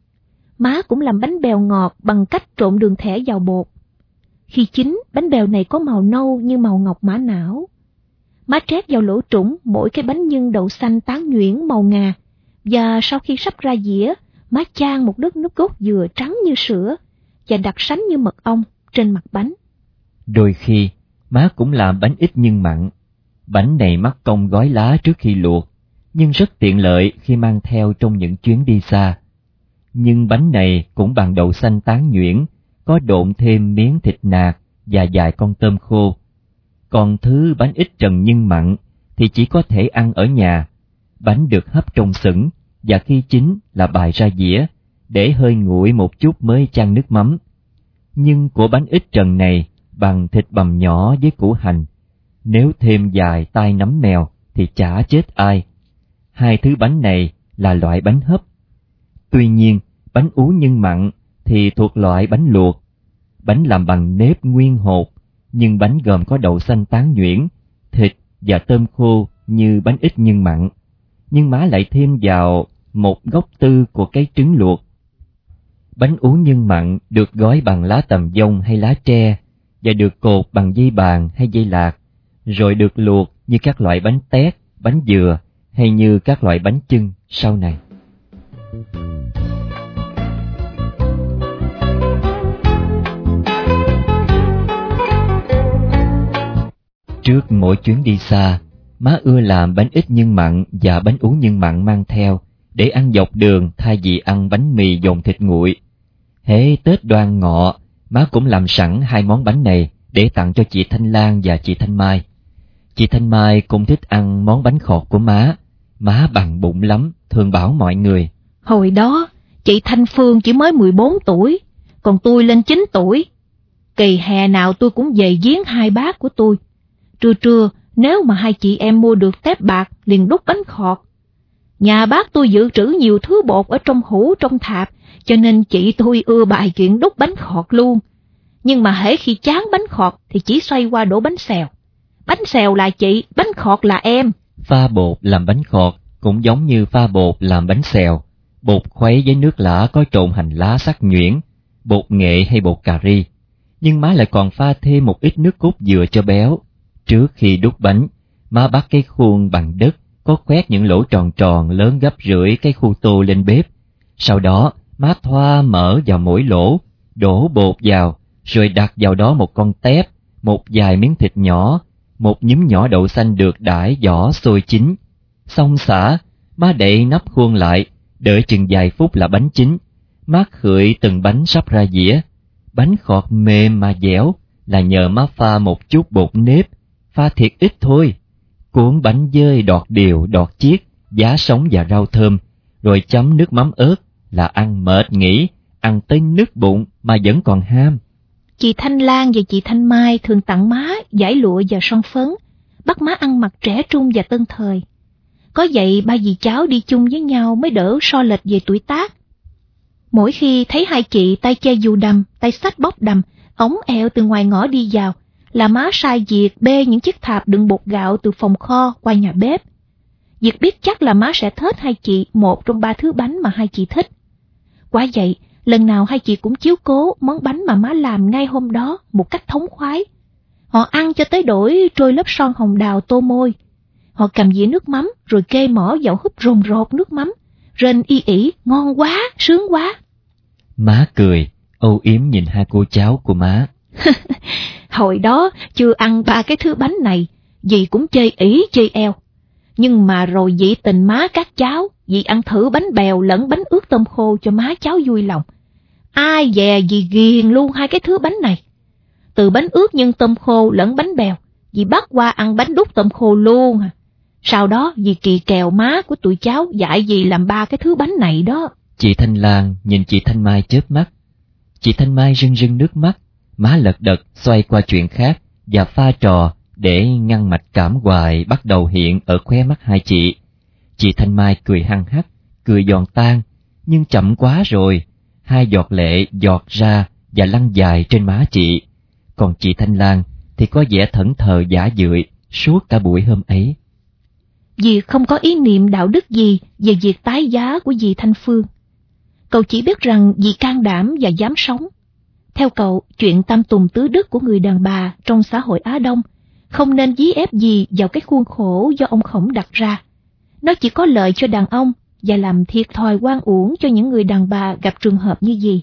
Má cũng làm bánh bèo ngọt bằng cách trộn đường thẻ vào bột. Khi chín, bánh bèo này có màu nâu như màu ngọc mã não. Má trét vào lỗ trũng mỗi cái bánh nhân đậu xanh tán nhuyễn màu ngà, và sau khi sắp ra dĩa, má chan một lớp nước cốt dừa trắng như sữa và đặc sánh như mật ong trên mặt bánh. Đôi khi, má cũng làm bánh ít nhân mặn. Bánh này mắc công gói lá trước khi luộc, nhưng rất tiện lợi khi mang theo trong những chuyến đi xa. Nhưng bánh này cũng bằng đậu xanh tán nhuyễn, có độn thêm miếng thịt nạc và vài con tôm khô. Còn thứ bánh ít trần nhân mặn thì chỉ có thể ăn ở nhà. Bánh được hấp trong sửng và khi chín là bày ra dĩa, để hơi nguội một chút mới chan nước mắm. Nhưng của bánh ít trần này bằng thịt bằm nhỏ với củ hành, nếu thêm vài tay nấm mèo thì chả chết ai. Hai thứ bánh này là loại bánh hấp. Tuy nhiên, bánh ú nhân mặn thì thuộc loại bánh luộc. Bánh làm bằng nếp nguyên hột, nhưng bánh gồm có đậu xanh tán nhuyễn, thịt và tôm khô như bánh ít nhân mặn. Nhưng má lại thêm vào một gốc tư của cái trứng luộc. Bánh ú nhân mặn được gói bằng lá tầm dông hay lá tre, và được cột bằng dây bàn hay dây lạc, rồi được luộc như các loại bánh tét, bánh dừa hay như các loại bánh chưng sau này. Trước mỗi chuyến đi xa, má ưa làm bánh ít nhân mặn và bánh ú nhân mặn mang theo, để ăn dọc đường thay vì ăn bánh mì dồn thịt nguội. Hễ Tết Đoan Ngọ, má cũng làm sẵn hai món bánh này để tặng cho chị Thanh Lan và chị Thanh Mai. Chị Thanh Mai cũng thích ăn món bánh khọt của má. Má bằng bụng lắm, thường bảo mọi người: Hồi đó, chị Thanh Phương chỉ mới mười bốn tuổi, còn tôi lên chín tuổi. Kỳ hè nào tôi cũng về giếng hai bác của tôi. Trưa trưa, nếu mà hai chị em mua được tép bạc liền đút bánh khọt. Nhà bác tôi dự trữ nhiều thứ bột ở trong hũ trong thạp, cho nên chị tôi ưa bài chuyện đút bánh khọt luôn. Nhưng mà hễ khi chán bánh khọt thì chỉ xoay qua đổ bánh xèo. Bánh xèo là chị, bánh khọt là em. Pha bột làm bánh khọt cũng giống như pha bột làm bánh xèo. Bột khuấy với nước lã có trộn hành lá sắc nhuyễn, bột nghệ hay bột cà ri. Nhưng má lại còn pha thêm một ít nước cốt dừa cho béo. Trước khi đút bánh, má bắt cái khuôn bằng đất, có khoét những lỗ tròn tròn lớn gấp rưỡi cái khu tô lên bếp. Sau đó, má thoa mỡ vào mỗi lỗ, đổ bột vào, rồi đặt vào đó một con tép, một vài miếng thịt nhỏ, một nhúm nhỏ đậu xanh được đãi vỏ sôi chín. Xong xả, má đậy nắp khuôn lại, đợi chừng vài phút là bánh chín. Má khựy từng bánh sắp ra dĩa. Bánh khọt mềm mà dẻo là nhờ má pha một chút bột nếp, pha thiệt ít thôi. Cuốn bánh dơi đọt đều đọt chiết, giá sống và rau thơm, rồi chấm nước mắm ớt là ăn mệt nghỉ, ăn tới nứt bụng mà vẫn còn ham. Chị Thanh Lan và chị Thanh Mai thường tặng má dải lụa và son phấn, bắt má ăn mặc trẻ trung và tân thời. Có vậy ba dì cháu đi chung với nhau mới đỡ so lệch về tuổi tác. Mỗi khi thấy hai chị tay che dù đầm, tay xách bóc đầm, ống eo từ ngoài ngõ đi vào, là má sai Diệt bê những chiếc thạp đựng bột gạo từ phòng kho qua nhà bếp. Diệt biết chắc là má sẽ thết hai chị một trong ba thứ bánh mà hai chị thích. Quả vậy, lần nào hai chị cũng chiếu cố món bánh mà má làm ngay hôm đó một cách thống khoái. Họ ăn cho tới đổi trôi lớp son hồng đào tô môi. Họ cầm dĩa nước mắm rồi kê mỏ vào húp rồn rột nước mắm, rên y ỉ, ngon quá, sướng quá. Má cười, âu yếm nhìn hai cô cháu của má. Hồi đó chưa ăn ba cái thứ bánh này, dì cũng chê ỉ chê eo. Nhưng mà rồi dì tình má các cháu, dì ăn thử bánh bèo lẫn bánh ướt tôm khô cho má cháu vui lòng. Ai dè dì ghiền luôn hai cái thứ bánh này. Từ bánh ướt nhân tôm khô lẫn bánh bèo, dì bắt qua ăn bánh đút tôm khô luôn à. Sau đó dì kỳ kèo má của tụi cháu dạy dì làm ba cái thứ bánh này đó. Chị Thanh Lan nhìn chị Thanh Mai chớp mắt. Chị Thanh Mai rưng rưng nước mắt, má lật đật xoay qua chuyện khác và pha trò để ngăn mạch cảm hoài bắt đầu hiện ở khóe mắt hai chị. Chị Thanh Mai cười hăng hắc, cười giòn tan, nhưng chậm quá rồi, hai giọt lệ giọt ra và lăn dài trên má chị. Còn chị Thanh Lan thì có vẻ thẫn thờ giả dưỡi suốt cả buổi hôm ấy. Dì không có ý niệm đạo đức gì về việc tái giá của dì Thanh Phương. Cậu chỉ biết rằng dì can đảm và dám sống. Theo cậu, chuyện tam tùng tứ đức của người đàn bà trong xã hội Á Đông không nên dí ép gì vào cái khuôn khổ do ông Khổng đặt ra. Nó chỉ có lợi cho đàn ông và làm thiệt thòi oan uổng cho những người đàn bà gặp trường hợp như dì.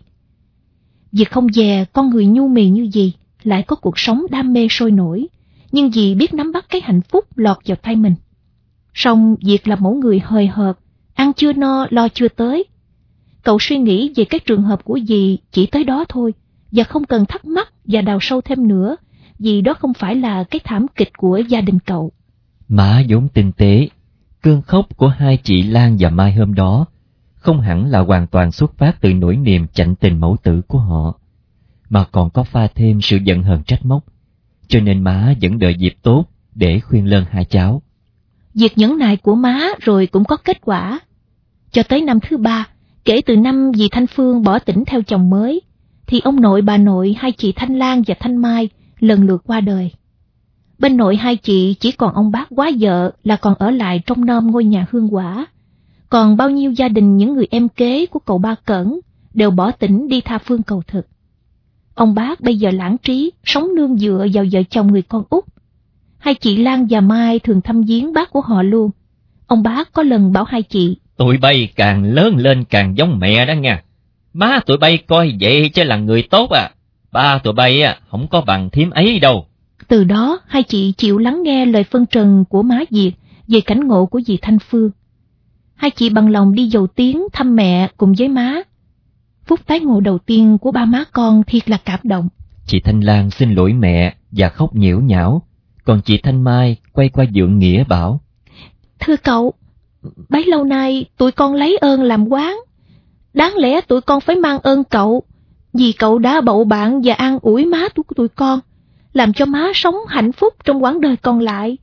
Dì không dè con người nhu mì như dì lại có cuộc sống đam mê sôi nổi, nhưng dì biết nắm bắt cái hạnh phúc lọt vào tay mình. Song Diệt là mẫu người hời hợt, ăn chưa no lo chưa tới. Cậu suy nghĩ về cái trường hợp của dì chỉ tới đó thôi, và không cần thắc mắc và đào sâu thêm nữa, vì đó không phải là cái thảm kịch của gia đình cậu. Má vốn tinh tế, cơn khóc của hai chị Lan và Mai hôm đó không hẳn là hoàn toàn xuất phát từ nỗi niềm chạnh tình mẫu tử của họ, mà còn có pha thêm sự giận hờn trách móc, cho nên má vẫn đợi dịp tốt để khuyên lơn hai cháu. Việc nhẫn nại của má rồi cũng có kết quả. Cho tới năm thứ ba, kể từ năm dì Thanh Phương bỏ tỉnh theo chồng mới, thì ông nội bà nội hai chị Thanh Lan và Thanh Mai lần lượt qua đời. Bên nội hai chị chỉ còn ông bác quá vợ là còn ở lại trông nom ngôi nhà hương quả. Còn bao nhiêu gia đình những người em kế của cậu Ba Cẩn đều bỏ tỉnh đi tha phương cầu thực. Ông bác bây giờ lãng trí, sống nương dựa vào vợ chồng người con út. Hai chị Lan và Mai thường thăm viếng bác của họ luôn. Ông bác có lần bảo hai chị: Tụi bay càng lớn lên càng giống mẹ đó nha. Má tụi bay coi vậy chứ là người tốt à. Ba tụi bay à, không có bằng thím ấy đâu. Từ đó hai chị chịu lắng nghe lời phân trần của má Diệt về cảnh ngộ của dì Thanh Phương. Hai chị bằng lòng đi dầu tiếng thăm mẹ cùng với má. Phút tái ngộ đầu tiên của ba má con thiệt là cảm động. Chị Thanh Lan xin lỗi mẹ và khóc nhiễu nhão. Còn chị Thanh Mai quay qua Dượng Nghĩa bảo: Thưa cậu, bấy lâu nay tụi con lấy ơn làm quán. Đáng lẽ tụi con phải mang ơn cậu, vì cậu đã bậu bạn và an ủi má của tụi con, làm cho má sống hạnh phúc trong quãng đời còn lại.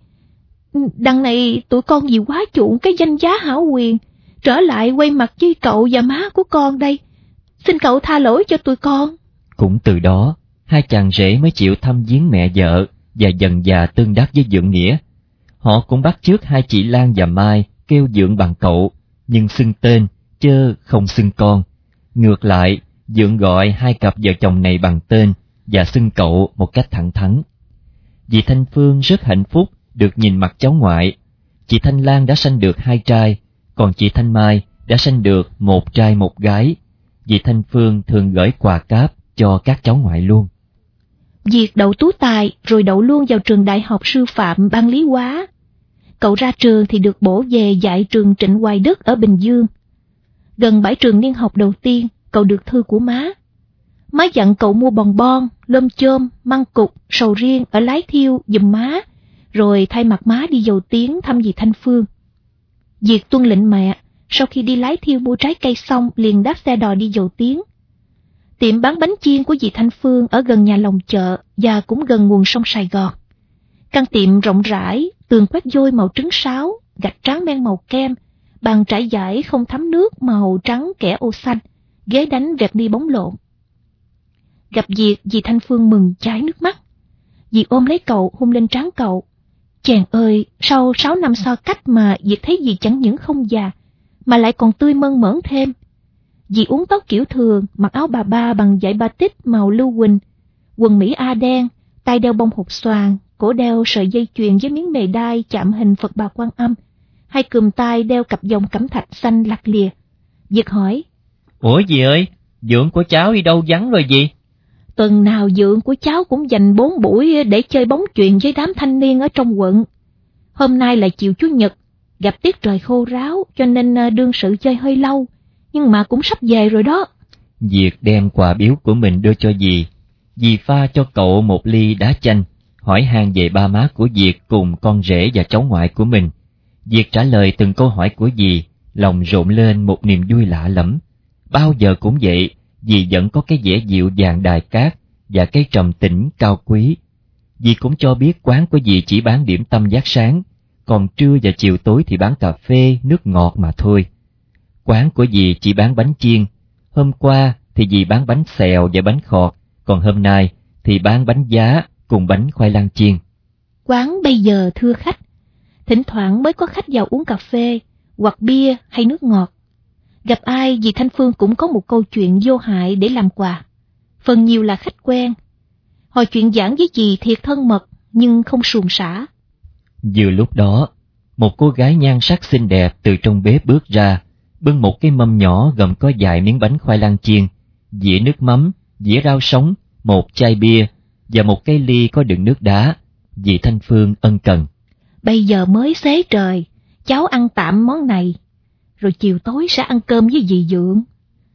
Đằng này tụi con vì quá chuộng cái danh giá hảo quyền, trở lại quay mặt với cậu và má của con đây. Xin cậu tha lỗi cho tụi con. Cũng từ đó, hai chàng rể mới chịu thăm viếng mẹ vợ và dần dà tương đắc với Dượng Nghĩa. Họ cũng bắt chước hai chị Lan và Mai kêu Dượng bằng cậu, nhưng xưng tên, chớ không xưng con. Ngược lại, Dượng gọi hai cặp vợ chồng này bằng tên và xưng cậu một cách thẳng thắn. Dì Thanh Phương rất hạnh phúc được nhìn mặt cháu ngoại. Chị Thanh Lan đã sanh được hai trai, còn chị Thanh Mai đã sanh được một trai một gái. Dì Thanh Phương thường gửi quà cáp cho các cháu ngoại luôn. Diệt đậu tú tài rồi đậu luôn vào trường đại học sư phạm Ban Lý Hóa. Cậu ra trường thì được bổ về dạy trường Trịnh Hoài Đức ở Bình Dương. Gần bãi trường niên học đầu tiên, cậu được thư của má. Má dặn cậu mua bòn bon, lôm chôm, măng cục, sầu riêng ở Lái Thiêu giùm má, rồi thay mặt má đi dầu tiếng thăm dì Thanh Phương. Diệt tuân lệnh mẹ, sau khi đi Lái Thiêu mua trái cây xong liền đáp xe đò đi dầu tiếng. Tiệm bán bánh chiên của dì Thanh Phương ở gần nhà lồng chợ và cũng gần nguồn sông Sài Gòn. Căn tiệm rộng rãi, tường quét vôi màu trứng sáo, gạch trắng men màu kem, bàn trải vải không thấm nước màu trắng kẻ ô xanh, ghế đánh vẹt ni bóng lộn. Gặp Diệt, dì Thanh Phương mừng chảy nước mắt. Dì ôm lấy cậu hôn lên trán cậu. Chàng ơi, sau sáu năm so cách mà Diệt thấy dì chẳng những không già, mà lại còn tươi mơn mởn thêm. Dì uốn tóc kiểu thường, mặc áo bà ba bằng vải batik màu lưu huỳnh, quần Mỹ A đen, tay đeo bông hột xoàn, cổ đeo sợi dây chuyền với miếng mề đai chạm hình Phật Bà Quan Âm, hai cùm tay đeo cặp vòng cẩm thạch xanh lặt lìa. Diệt hỏi: Ủa dì ơi, Dượng của cháu đi đâu vắng rồi dì? Tuần nào Dượng của cháu cũng dành bốn buổi để chơi bóng chuyền với đám thanh niên ở trong quận. Hôm nay là chiều Chủ nhật, gặp tiết trời khô ráo cho nên đương sự chơi hơi lâu, nhưng mà cũng sắp về rồi đó. Diệt đem quà biếu của mình đưa cho dì. Dì pha cho cậu một ly đá chanh, hỏi han về ba má của Diệt cùng con rể và cháu ngoại của mình. Diệt trả lời từng câu hỏi của dì, lòng rộn lên một niềm vui lạ lẫm. Bao giờ cũng vậy, dì vẫn có cái vẻ dịu dàng đài cát và cái trầm tĩnh cao quý. Dì cũng cho biết quán của dì chỉ bán điểm tâm giác sáng, còn trưa và chiều tối thì bán cà phê, nước ngọt mà thôi. Quán của dì chỉ bán bánh chiên, hôm qua thì dì bán bánh xèo và bánh khọt, còn hôm nay thì bán bánh giá cùng bánh khoai lang chiên. Quán bây giờ thưa khách, thỉnh thoảng mới có khách vào uống cà phê, hoặc bia hay nước ngọt. Gặp ai dì Thanh Phương cũng có một câu chuyện vô hại để làm quà. Phần nhiều là khách quen. Hồi chuyện giảng với dì thiệt thân mật, nhưng không suồng sã. Vừa lúc đó, một cô gái nhan sắc xinh đẹp từ trong bếp bước ra, bưng một cái mâm nhỏ gồm có vài miếng bánh khoai lang chiên, dĩa nước mắm, dĩa rau sống, một chai bia và một cái ly có đựng nước đá. Dì Thanh Phương ân cần: Bây giờ mới xế trời, cháu ăn tạm món này, rồi chiều tối sẽ ăn cơm với dì Dượng.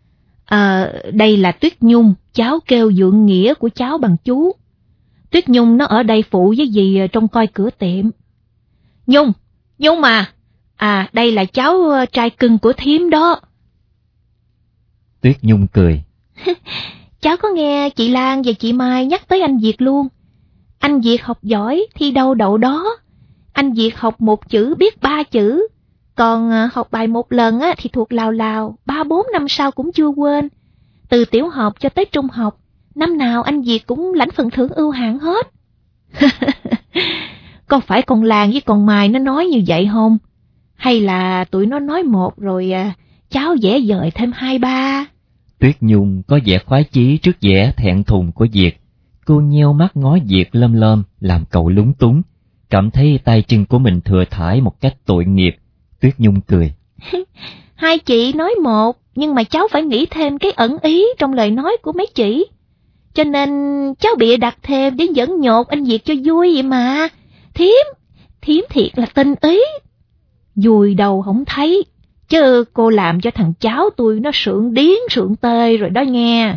À, đây là Tuyết Nhung, cháu kêu Dượng Nghĩa của cháu bằng chú. Tuyết Nhung nó ở đây phụ với dì trông coi cửa tiệm. Nhung, Nhung mà, à đây là cháu trai cưng của thím đó. Tuyết Nhung cười: Cháu có nghe chị Lan và chị Mai nhắc tới anh Việt luôn. Anh Việt học giỏi, thi đâu đậu đó. Anh Việt học một chữ biết ba chữ, còn học bài một lần á, thì thuộc lào lào, ba bốn năm sau cũng chưa quên. Từ tiểu học cho tới trung học, năm nào anh Việt cũng lãnh phần thưởng ưu hạng hết. Có phải con Lan với con Mai nó nói như vậy không? Hay là tụi nó nói một rồi à, cháu vẽ vời thêm hai ba? Tuyết Nhung có vẻ khoái chí trước vẻ thẹn thùng của Diệt. Cô nheo mắt ngó Diệt lơm lơm, làm cậu lúng túng, cảm thấy tay chân của mình thừa thãi một cách tội nghiệp. Tuyết Nhung cười. Hai chị nói một, nhưng mà cháu phải nghĩ thêm cái ẩn ý trong lời nói của mấy chị. Cho nên cháu bịa đặt thêm để dẫn nhột anh Diệt cho vui vậy mà. Thím, thím thiệt là tinh ý. Dùi đầu không thấy, chứ cô làm cho thằng cháu tôi nó sượng điến sượng tê rồi đó nghe.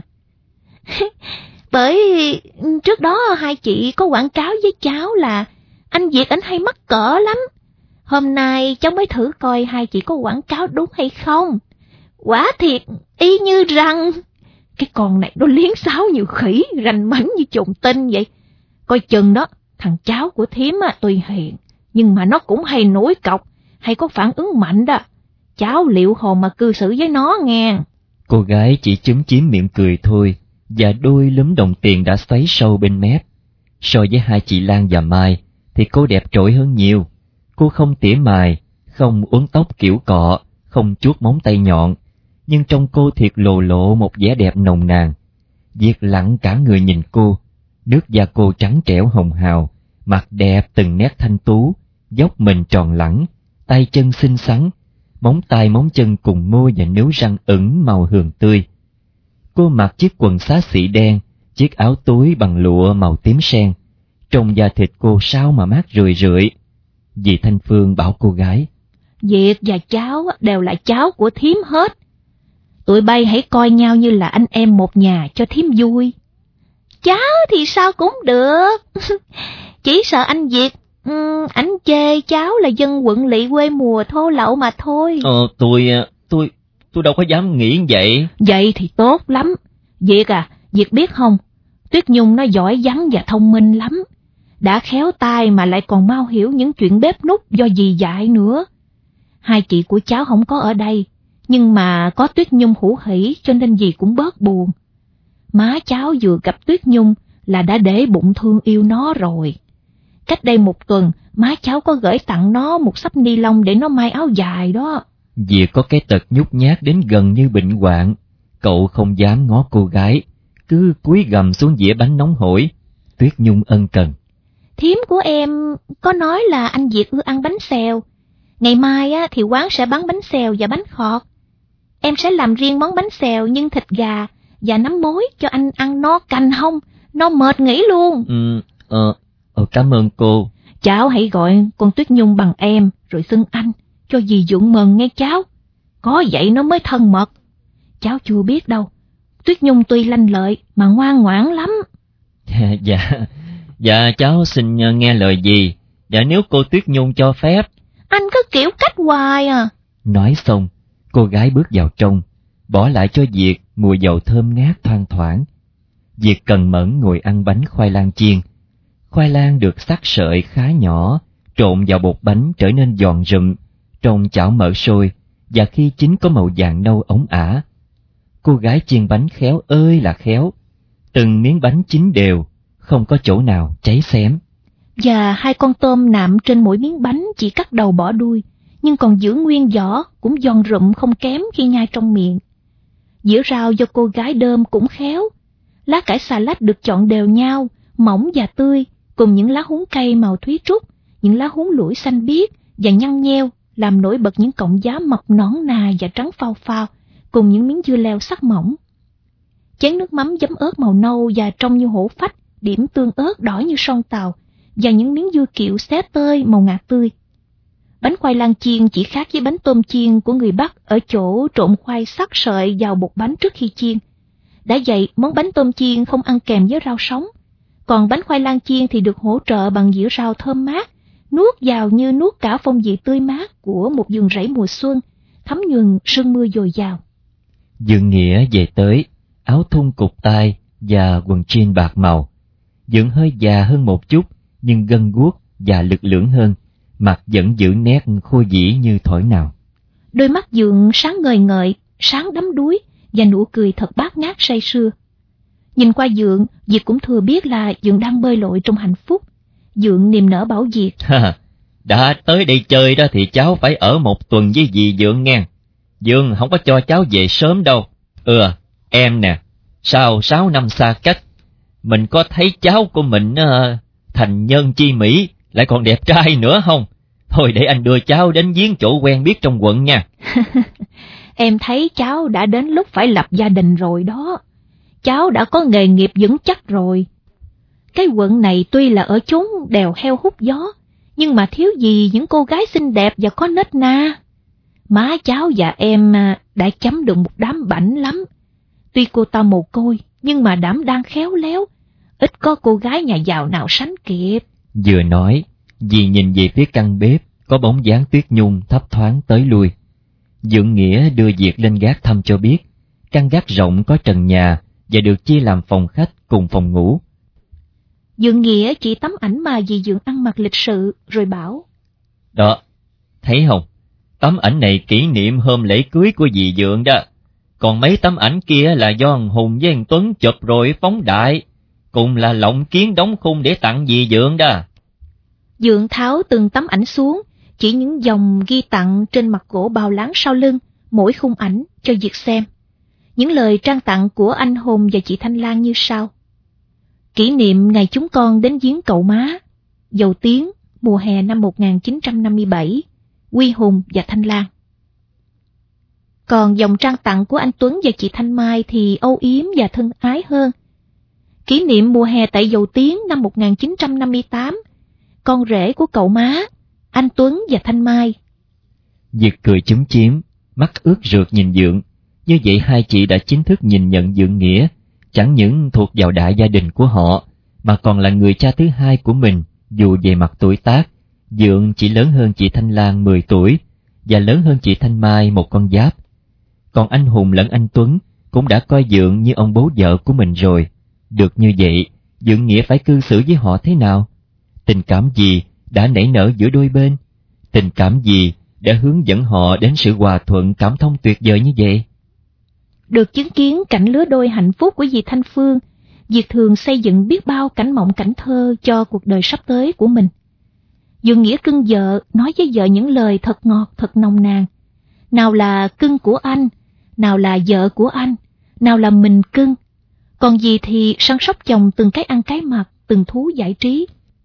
Bởi trước đó hai chị có quảng cáo với cháu là anh Diệt anh hay mắc cỡ lắm. Hôm nay cháu mới thử coi hai chị có quảng cáo đúng hay không. Quả thiệt, y như rằng cái con này nó liến sáo như khỉ, rành mảnh như trùng tinh vậy. Coi chừng đó, thằng cháu của thím á, tuy hiền, nhưng mà nó cũng hay nổi cọc, hay có phản ứng mạnh đó. Cháu liệu hồn mà cư xử với nó nghe. Cô gái chỉ chúm chím miệng cười thôi, và đôi lúm đồng tiền đã xoáy sâu bên mép. So với hai chị Lan và Mai, thì cô đẹp trội hơn nhiều. Cô không tỉa mài, không uốn tóc kiểu cọ, không chuốt móng tay nhọn, nhưng trong cô thiệt lộ lộ một vẻ đẹp nồng nàn. Diệt lặng cả người nhìn cô, nước da cô trắng trẻo hồng hào, mặt đẹp từng nét thanh tú, dốc mình tròn lẳng, tay chân xinh xắn, móng tay móng chân cùng môi và nướu răng ửng màu hường tươi. Cô mặc chiếc quần xá xị đen, chiếc áo túi bằng lụa màu tím sen, trong da thịt cô sao mà mát rười rượi. Dì Thanh Phương bảo cô gái: Diệt và cháu đều là cháu của thím hết. Tụi bay hãy coi nhau như là anh em một nhà cho thím vui. Cháu thì sao cũng được. Chỉ sợ anh Diệt, um, ảnh chê cháu là dân quận lỵ quê mùa thô lậu mà thôi. Ờ, tôi, tôi, tôi đâu có dám nghĩ vậy. Vậy thì tốt lắm. Diệt à, Diệt biết không, Tuyết Nhung nó giỏi vắn và thông minh lắm. Đã khéo tay mà lại còn mau hiểu những chuyện bếp núc do dì dạy nữa. Hai chị của cháu không có ở đây, nhưng mà có Tuyết Nhung hữu hỷ cho nên dì cũng bớt buồn. Má cháu vừa gặp Tuyết Nhung là đã để bụng thương yêu nó rồi. Cách đây một tuần, má cháu có gửi tặng nó một xấp ni lông để nó may áo dài đó. Dì có cái tật nhút nhát đến gần như bệnh hoạn. Cậu không dám ngó cô gái, cứ cúi gằm xuống dĩa bánh nóng hổi. Tuyết Nhung ân cần: Thím của em có nói là anh Diệt ưa ăn bánh xèo. Ngày mai á, thì quán sẽ bán bánh xèo và bánh khọt. Em sẽ làm riêng món bánh xèo nhưng thịt gà và nấm mối cho anh ăn no cành hông, no mệt nghỉ luôn. Ừ, ờ, ờ, cảm ơn cô. Cháu hãy gọi con Tuyết Nhung bằng em rồi xưng anh, cho dì Dượng mừng nghe cháu. Có vậy nó mới thân mật. Cháu chưa biết đâu, Tuyết Nhung tuy lanh lợi mà ngoan ngoãn lắm. Dạ, dạ cháu xin nghe lời dì. Dạ nếu cô Tuyết Nhung cho phép. Anh cứ kiểu cách hoài à. Nói xong, cô gái bước vào trong, bỏ lại cho Diệt mùi dầu thơm ngát thoang thoảng. Diệt cần mẫn ngồi ăn bánh khoai lang chiên. Khoai lang được xắt sợi khá nhỏ, trộn vào bột bánh trở nên giòn rụm, trong chảo mỡ sôi, và khi chín có màu vàng nâu óng ả. Cô gái chiên bánh khéo ơi là khéo, từng miếng bánh chín đều, không có chỗ nào cháy xém. Và hai con tôm nạm trên mỗi miếng bánh chỉ cắt đầu bỏ đuôi, nhưng còn giữ nguyên vỏ cũng giòn rụm không kém khi nhai trong miệng. Dĩa rau do cô gái đơm cũng khéo. Lá cải xà lách được chọn đều nhau, mỏng và tươi, cùng những lá húng cây màu thúy trúc, những lá húng lủi xanh biếc và nhăn nheo, làm nổi bật những cọng giá mọc nõn nà và trắng phao phao, cùng những miếng dưa leo sắc mỏng. Chén nước mắm giấm ớt màu nâu và trông như hổ phách, điểm tương ớt đỏ như son tàu, và những miếng dưa kiệu xé tơi màu ngà tươi. Bánh khoai lang chiên chỉ khác với bánh tôm chiên của người Bắc ở chỗ trộn khoai sắc sợi vào bột bánh trước khi chiên. Đã vậy, món bánh tôm chiên không ăn kèm với rau sống, còn bánh khoai lang chiên thì được hỗ trợ bằng dĩa rau thơm mát, nuốt vào như nuốt cả phong vị tươi mát của một vườn rẫy mùa xuân, thấm nhuần sương mưa dồi dào. Dương Nghĩa về tới, áo thun cụt tay và quần jean bạc màu. Dượng hơi già hơn một chút, nhưng gân guốc và lực lưỡng hơn, mặt vẫn giữ nét khôi dĩ như thổi nào. Đôi mắt Dượng sáng ngời ngợi, sáng đắm đuối, và nụ cười thật bát ngát say sưa. Nhìn qua Dượng, Diệt cũng thừa biết là Dượng đang bơi lội trong hạnh phúc. Dượng niềm nở bảo Diệt: Đã tới đây chơi đó thì cháu phải ở một tuần với dì Dượng nghe. Dượng không có cho cháu về sớm đâu. Ừ, Em nè, sau sáu năm xa cách, mình có thấy cháu của mình uh, thành nhân chi mỹ, lại còn đẹp trai nữa không? Thôi để anh đưa cháu đến giếng chỗ quen biết trong quận nha. Em thấy cháu đã đến lúc phải lập gia đình rồi đó. Cháu đã có nghề nghiệp vững chắc rồi. Cái quận này tuy là ở chốn đèo heo hút gió, nhưng mà thiếu gì những cô gái xinh đẹp và có nết na. Má cháu và em đã chấm được một đám bảnh lắm. Tuy cô ta mồ côi, nhưng mà đảm đang khéo léo. Ít có cô gái nhà giàu nào sánh kịp. Vừa nói, dì nhìn về phía căn bếp, có bóng dáng Tuyết Nhung thấp thoáng tới lui. Dượng Nghĩa đưa Diệt lên gác thăm cho biết, căn gác rộng có trần nhà và được chia làm phòng khách cùng phòng ngủ. Dượng Nghĩa chỉ tấm ảnh mà dì Dượng ăn mặc lịch sự rồi bảo: Đó, thấy không? Tấm ảnh này kỷ niệm hôm lễ cưới của dì Dượng đó. Còn mấy tấm ảnh kia là do thằng Hùng với thằng Tuấn chụp rồi phóng đại, cùng là lộng kiến đóng khung để tặng dì Dượng đó. Dượng tháo từng tấm ảnh xuống, chỉ những dòng ghi tặng trên mặt gỗ bào láng sau lưng, mỗi khung ảnh cho Diệt xem. Những lời trang tặng của anh Hùng và chị Thanh Lan như sau: Kỷ niệm ngày chúng con đến giếng cậu má, Dầu Tiếng, mùa hè năm một nghìn chín trăm năm mươi bảy, Quy Hùng và Thanh Lan. Còn dòng trang tặng của anh Tuấn và chị Thanh Mai thì âu yếm và thân ái hơn. Kỷ niệm mùa hè tại Dầu Tiếng năm một nghìn chín trăm năm mươi tám, con rể của cậu má, anh Tuấn và Thanh Mai. Diệt cười chúm chím, mắt ướt rượt nhìn Dượng. Như vậy hai chị đã chính thức nhìn nhận Dượng Nghĩa, chẳng những thuộc vào đại gia đình của họ, mà còn là người cha thứ hai của mình. Dù về mặt tuổi tác, Dượng chỉ lớn hơn chị Thanh Lan mười tuổi, và lớn hơn chị Thanh Mai một con giáp. Còn anh Hùng lẫn anh Tuấn cũng đã coi Dượng như ông bố vợ của mình rồi. Được như vậy, Dượng Nghĩa phải cư xử với họ thế nào? Tình cảm gì đã nảy nở giữa đôi bên? Tình cảm gì đã hướng dẫn họ đến sự hòa thuận cảm thông tuyệt vời như vậy? Được chứng kiến cảnh lứa đôi hạnh phúc của dì Thanh Phương, Diệt thường xây dựng biết bao cảnh mộng cảnh thơ cho cuộc đời sắp tới của mình. Dượng Nghĩa cưng vợ, nói với vợ những lời thật ngọt, thật nồng nàn. Nào là cưng của anh, nào là vợ của anh, nào là mình cưng. Còn dì thì săn sóc chồng từng cái ăn cái mặc, từng thú giải trí.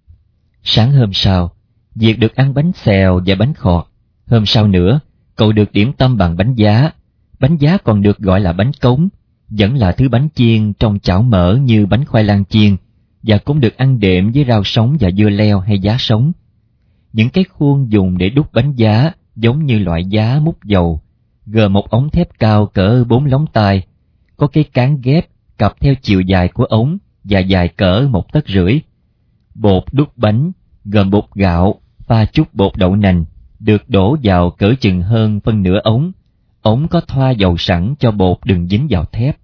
Sáng hôm sau, Diệt được ăn bánh xèo và bánh khọt. Hôm sau nữa, cậu được điểm tâm bằng bánh giá. Bánh giá còn được gọi là bánh cống, vẫn là thứ bánh chiên trong chảo mỡ như bánh khoai lang chiên, và cũng được ăn đệm với rau sống và dưa leo hay giá sống. Những cái khuôn dùng để đút bánh giá giống như loại giá múc dầu, gồm một ống thép cao cỡ bốn lóng tay, có cái cán ghép cặp theo chiều dài của ống và dài cỡ một tấc rưỡi. Bột đút bánh gồm bột gạo pha chút bột đậu nành, được đổ vào cỡ chừng hơn phân nửa ống. Ống có thoa dầu sẵn cho bột đừng dính vào thép.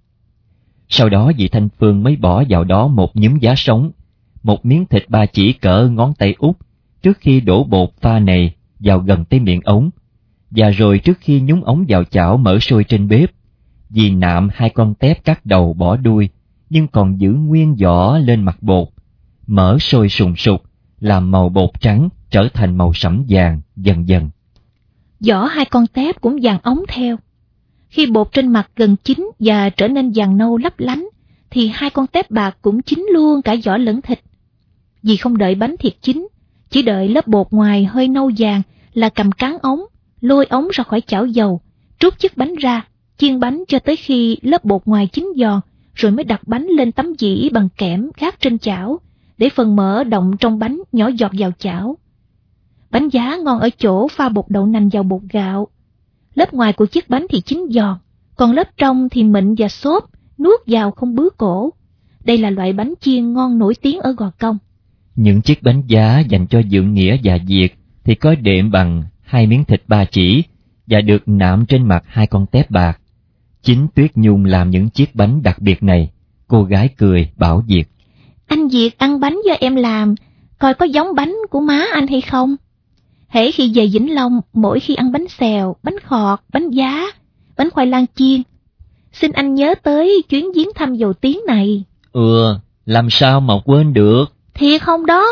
Sau đó dì Thanh Phương mới bỏ vào đó một nhúm giá sống, một miếng thịt ba chỉ cỡ ngón tay út, trước khi đổ bột pha này vào gần tới miệng ống. Và rồi trước khi nhúng ống vào chảo mở sôi trên bếp, dì nạm hai con tép cắt đầu bỏ đuôi, nhưng còn giữ nguyên vỏ lên mặt bột. Mở sôi sùng sục, làm màu bột trắng trở thành màu sẫm vàng dần dần. Vỏ hai con tép cũng vàng óng theo. Khi bột trên mặt gần chín và trở nên vàng nâu lấp lánh, thì hai con tép bạc cũng chín luôn cả vỏ lẫn thịt. Dì không đợi bánh thiệt chín, chỉ đợi lớp bột ngoài hơi nâu vàng là cầm cán ống, lôi ống ra khỏi chảo dầu, trút chiếc bánh ra, chiên bánh cho tới khi lớp bột ngoài chín giòn, rồi mới đặt bánh lên tấm dĩ bằng kẽm gác trên chảo, để phần mỡ động trong bánh nhỏ giọt vào chảo. Bánh giá ngon ở chỗ pha bột đậu nành vào bột gạo. Lớp ngoài của chiếc bánh thì chín giòn, còn lớp trong thì mịn và xốp, nuốt vào không bứa cổ. Đây là loại bánh chiên ngon nổi tiếng ở Gò Công. Những chiếc bánh giá dành cho Dượng Nghĩa và Diệt thì có đệm bằng hai miếng thịt ba chỉ và được nạm trên mặt hai con tép bạc. Chính Tuyết Nhung làm những chiếc bánh đặc biệt này. Cô gái cười bảo Diệt: Anh Diệt ăn bánh do em làm, coi có giống bánh của má anh hay không? Hễ khi về Vĩnh Long, mỗi khi ăn bánh xèo, bánh khọt, bánh giá, bánh khoai lang chiên, xin anh nhớ tới chuyến viếng thăm Dầu Tiếng này. Ừ, làm sao mà quên được. Thiệt không đó?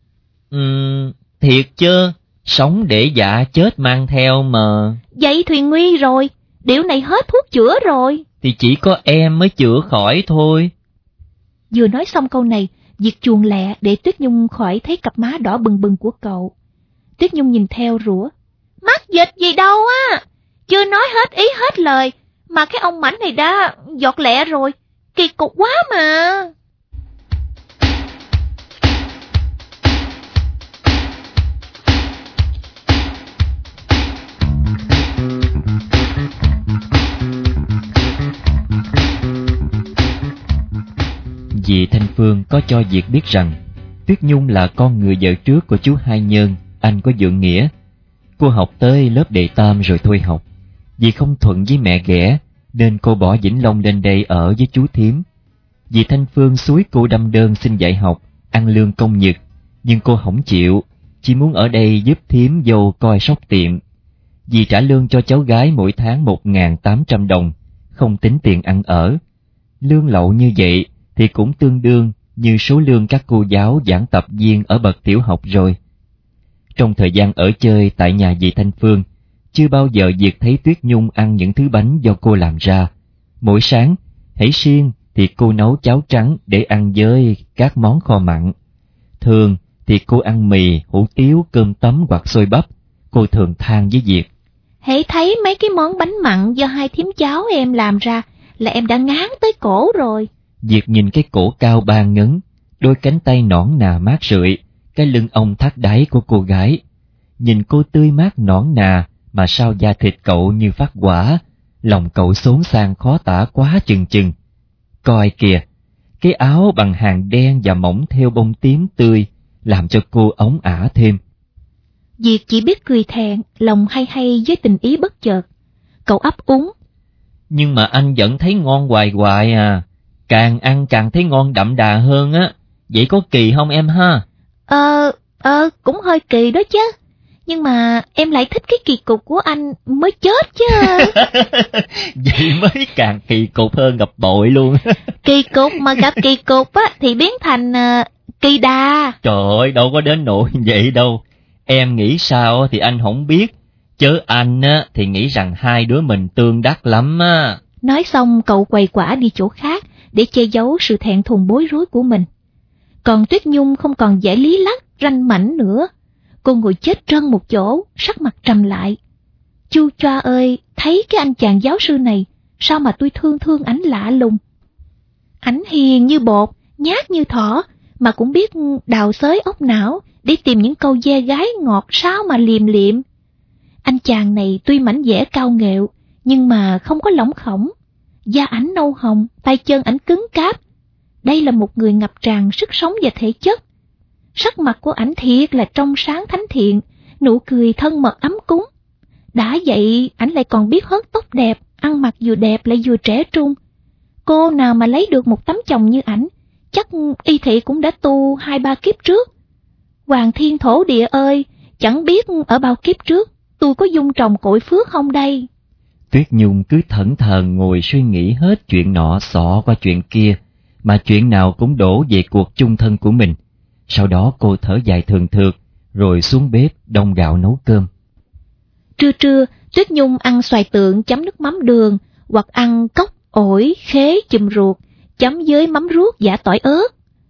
Ừ, thiệt chứ, sống để dạ chết mang theo mà. Vậy thì nguy rồi, điệu này hết thuốc chữa rồi. thì chỉ có em mới chữa khỏi thôi. Vừa nói xong câu này, Diệt chuồn lẹ để Tuyết Nhung khỏi thấy cặp má đỏ bừng bừng của cậu. Tuyết Nhung nhìn theo rủa: Mắc dịch gì đâu á, chưa nói hết ý hết lời, mà cái ông mảnh này đã giọt lẹ rồi, kỳ cục quá mà. Dì Thanh Phương có cho Diệt biết rằng Tuyết Nhung là con người vợ trước của chú Hai Nhân, anh có dượng nghĩa. Cô học tới lớp đệ tam rồi thôi học. Vì không thuận với mẹ ghẻ, nên cô bỏ Vĩnh Long lên đây ở với chú thím. Dì Thanh Phương xúi cô đâm đơn xin dạy học, ăn lương công nhật, nhưng cô không chịu, chỉ muốn ở đây giúp thím dâu coi sóc tiệm. Dì trả lương cho cháu gái mỗi tháng một nghìn tám trăm đồng, không tính tiền ăn ở. Lương lậu như vậy thì cũng tương đương như số lương các cô giáo giảng tập viên ở bậc tiểu học rồi. Trong thời gian ở chơi tại nhà dì Thanh Phương, chưa bao giờ Diệt thấy Tuyết Nhung ăn những thứ bánh do cô làm ra. Mỗi sáng, hễ xiên thì cô nấu cháo trắng để ăn với các món kho mặn. Thường thì cô ăn mì, hủ tiếu, cơm tấm hoặc xôi bắp. Cô thường than với Diệt: Hễ thấy mấy cái món bánh mặn do hai thím cháu em làm ra là em đã ngán tới cổ rồi. Diệt nhìn cái cổ cao ba ngấn, đôi cánh tay nõn nà mát rượi, cái lưng ong thắt đáy của cô gái. Nhìn cô tươi mát nõn nà mà sao da thịt cậu như phát quả, lòng cậu xốn sang khó tả quá chừng chừng. Coi kìa, cái áo bằng hàng đen và mỏng theo bông tím tươi, làm cho cô ống ả thêm. Diệt chỉ biết cười thẹn, lòng hay hay với tình ý bất chợt. Cậu ấp úng: Nhưng mà anh vẫn thấy ngon hoài hoài à, càng ăn càng thấy ngon đậm đà hơn á, vậy có kỳ không em ha? Ờ, ờ, cũng hơi kỳ đó chứ, nhưng mà em lại thích cái kỳ cục của anh mới chết chứ. Vậy mới càng kỳ cục hơn gặp bội luôn. Kỳ cục mà gặp kỳ cục á thì biến thành uh, kỳ đà. Trời ơi, đâu có đến nỗi vậy đâu. Em nghĩ sao thì anh không biết, chứ anh á thì nghĩ rằng hai đứa mình tương đắc lắm á. Nói xong cậu quầy quả đi chỗ khác để che giấu sự thẹn thùng bối rối của mình. Còn Tuyết Nhung không còn giải lý lắc, ranh mảnh nữa. Cô ngồi chết trân một chỗ, sắc mặt trầm lại. Chu choa ơi, thấy cái anh chàng giáo sư này, sao mà tôi thương thương ảnh lạ lùng. Ảnh hiền như bột, nhát như thỏ, mà cũng biết đào xới ốc não để tìm những câu ve gái ngọt sao mà liềm liệm. Anh chàng này tuy mảnh dẻ cao nghệu, nhưng mà không có lỏng khổng. Da ảnh nâu hồng, tay chân ảnh cứng cáp. Đây là một người ngập tràn sức sống và thể chất. Sắc mặt của ảnh thiệt là trong sáng thánh thiện, nụ cười thân mật ấm cúng. Đã vậy, ảnh lại còn biết hớt tóc đẹp, ăn mặc vừa đẹp lại vừa trẻ trung. Cô nào mà lấy được một tấm chồng như ảnh, chắc y thị cũng đã tu hai ba kiếp trước. Hoàng thiên thổ địa ơi, chẳng biết ở bao kiếp trước, tôi có dung trồng cội phước không đây? Tuyết Nhung cứ thẫn thờ ngồi suy nghĩ hết chuyện nọ xọ qua chuyện kia, mà chuyện nào cũng đổ về cuộc chung thân của mình. Sau đó cô thở dài thường thượt, rồi xuống bếp đông gạo nấu cơm. Trưa trưa, Tuyết Nhung ăn xoài tượng chấm nước mắm đường, hoặc ăn cốc, ổi, khế, chùm ruột, chấm với mắm ruốc giả tỏi ớt.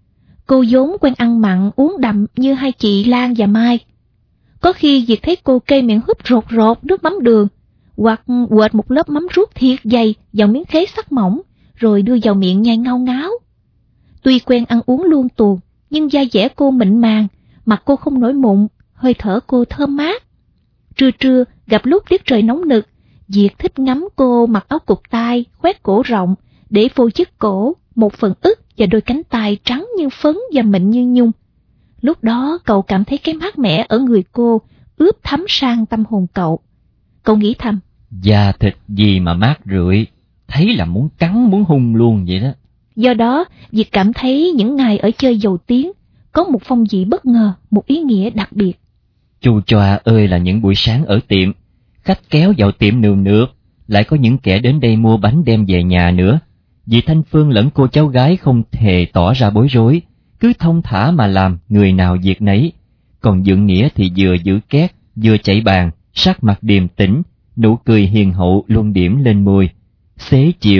Cô vốn quen ăn mặn uống đậm như hai chị Lan và Mai. Có khi Diệt thấy cô kê miệng húp rột rột nước mắm đường, hoặc quệt một lớp mắm ruốc thiệt dày vào miếng khế sắc mỏng, rồi đưa vào miệng nhai ngao ngáo. Tuy quen ăn uống luôn tuồng, nhưng da dẻ cô mịn màng, mặt cô không nổi mụn, hơi thở cô thơm mát. Trưa trưa, gặp lúc tiết trời nóng nực, Diệt thích ngắm cô mặc áo cụt tai, khoét cổ rộng, để phô chiếc cổ, một phần ức và đôi cánh tay trắng như phấn và mịn như nhung. Lúc đó cậu cảm thấy cái mát mẻ ở người cô ướp thấm sang tâm hồn cậu. Cậu nghĩ thầm: Da thịt gì mà mát rượi, thấy là muốn cắn muốn hung luôn vậy đó. Do đó, Diệt cảm thấy những ngày ở chơi dầu tiếng có một phong vị bất ngờ, một ý nghĩa đặc biệt. Chu choa ơi là những buổi sáng ở tiệm, khách kéo vào tiệm nườm nượp, lại có những kẻ đến đây mua bánh đem về nhà nữa. Dì Thanh Phương lẫn cô cháu gái không hề tỏ ra bối rối, cứ thông thả mà làm, người nào việc nấy. Còn Dượng Nghĩa thì vừa giữ két, vừa chạy bàn, sắc mặt điềm tĩnh, nụ cười hiền hậu luôn điểm lên môi. Xế chiều,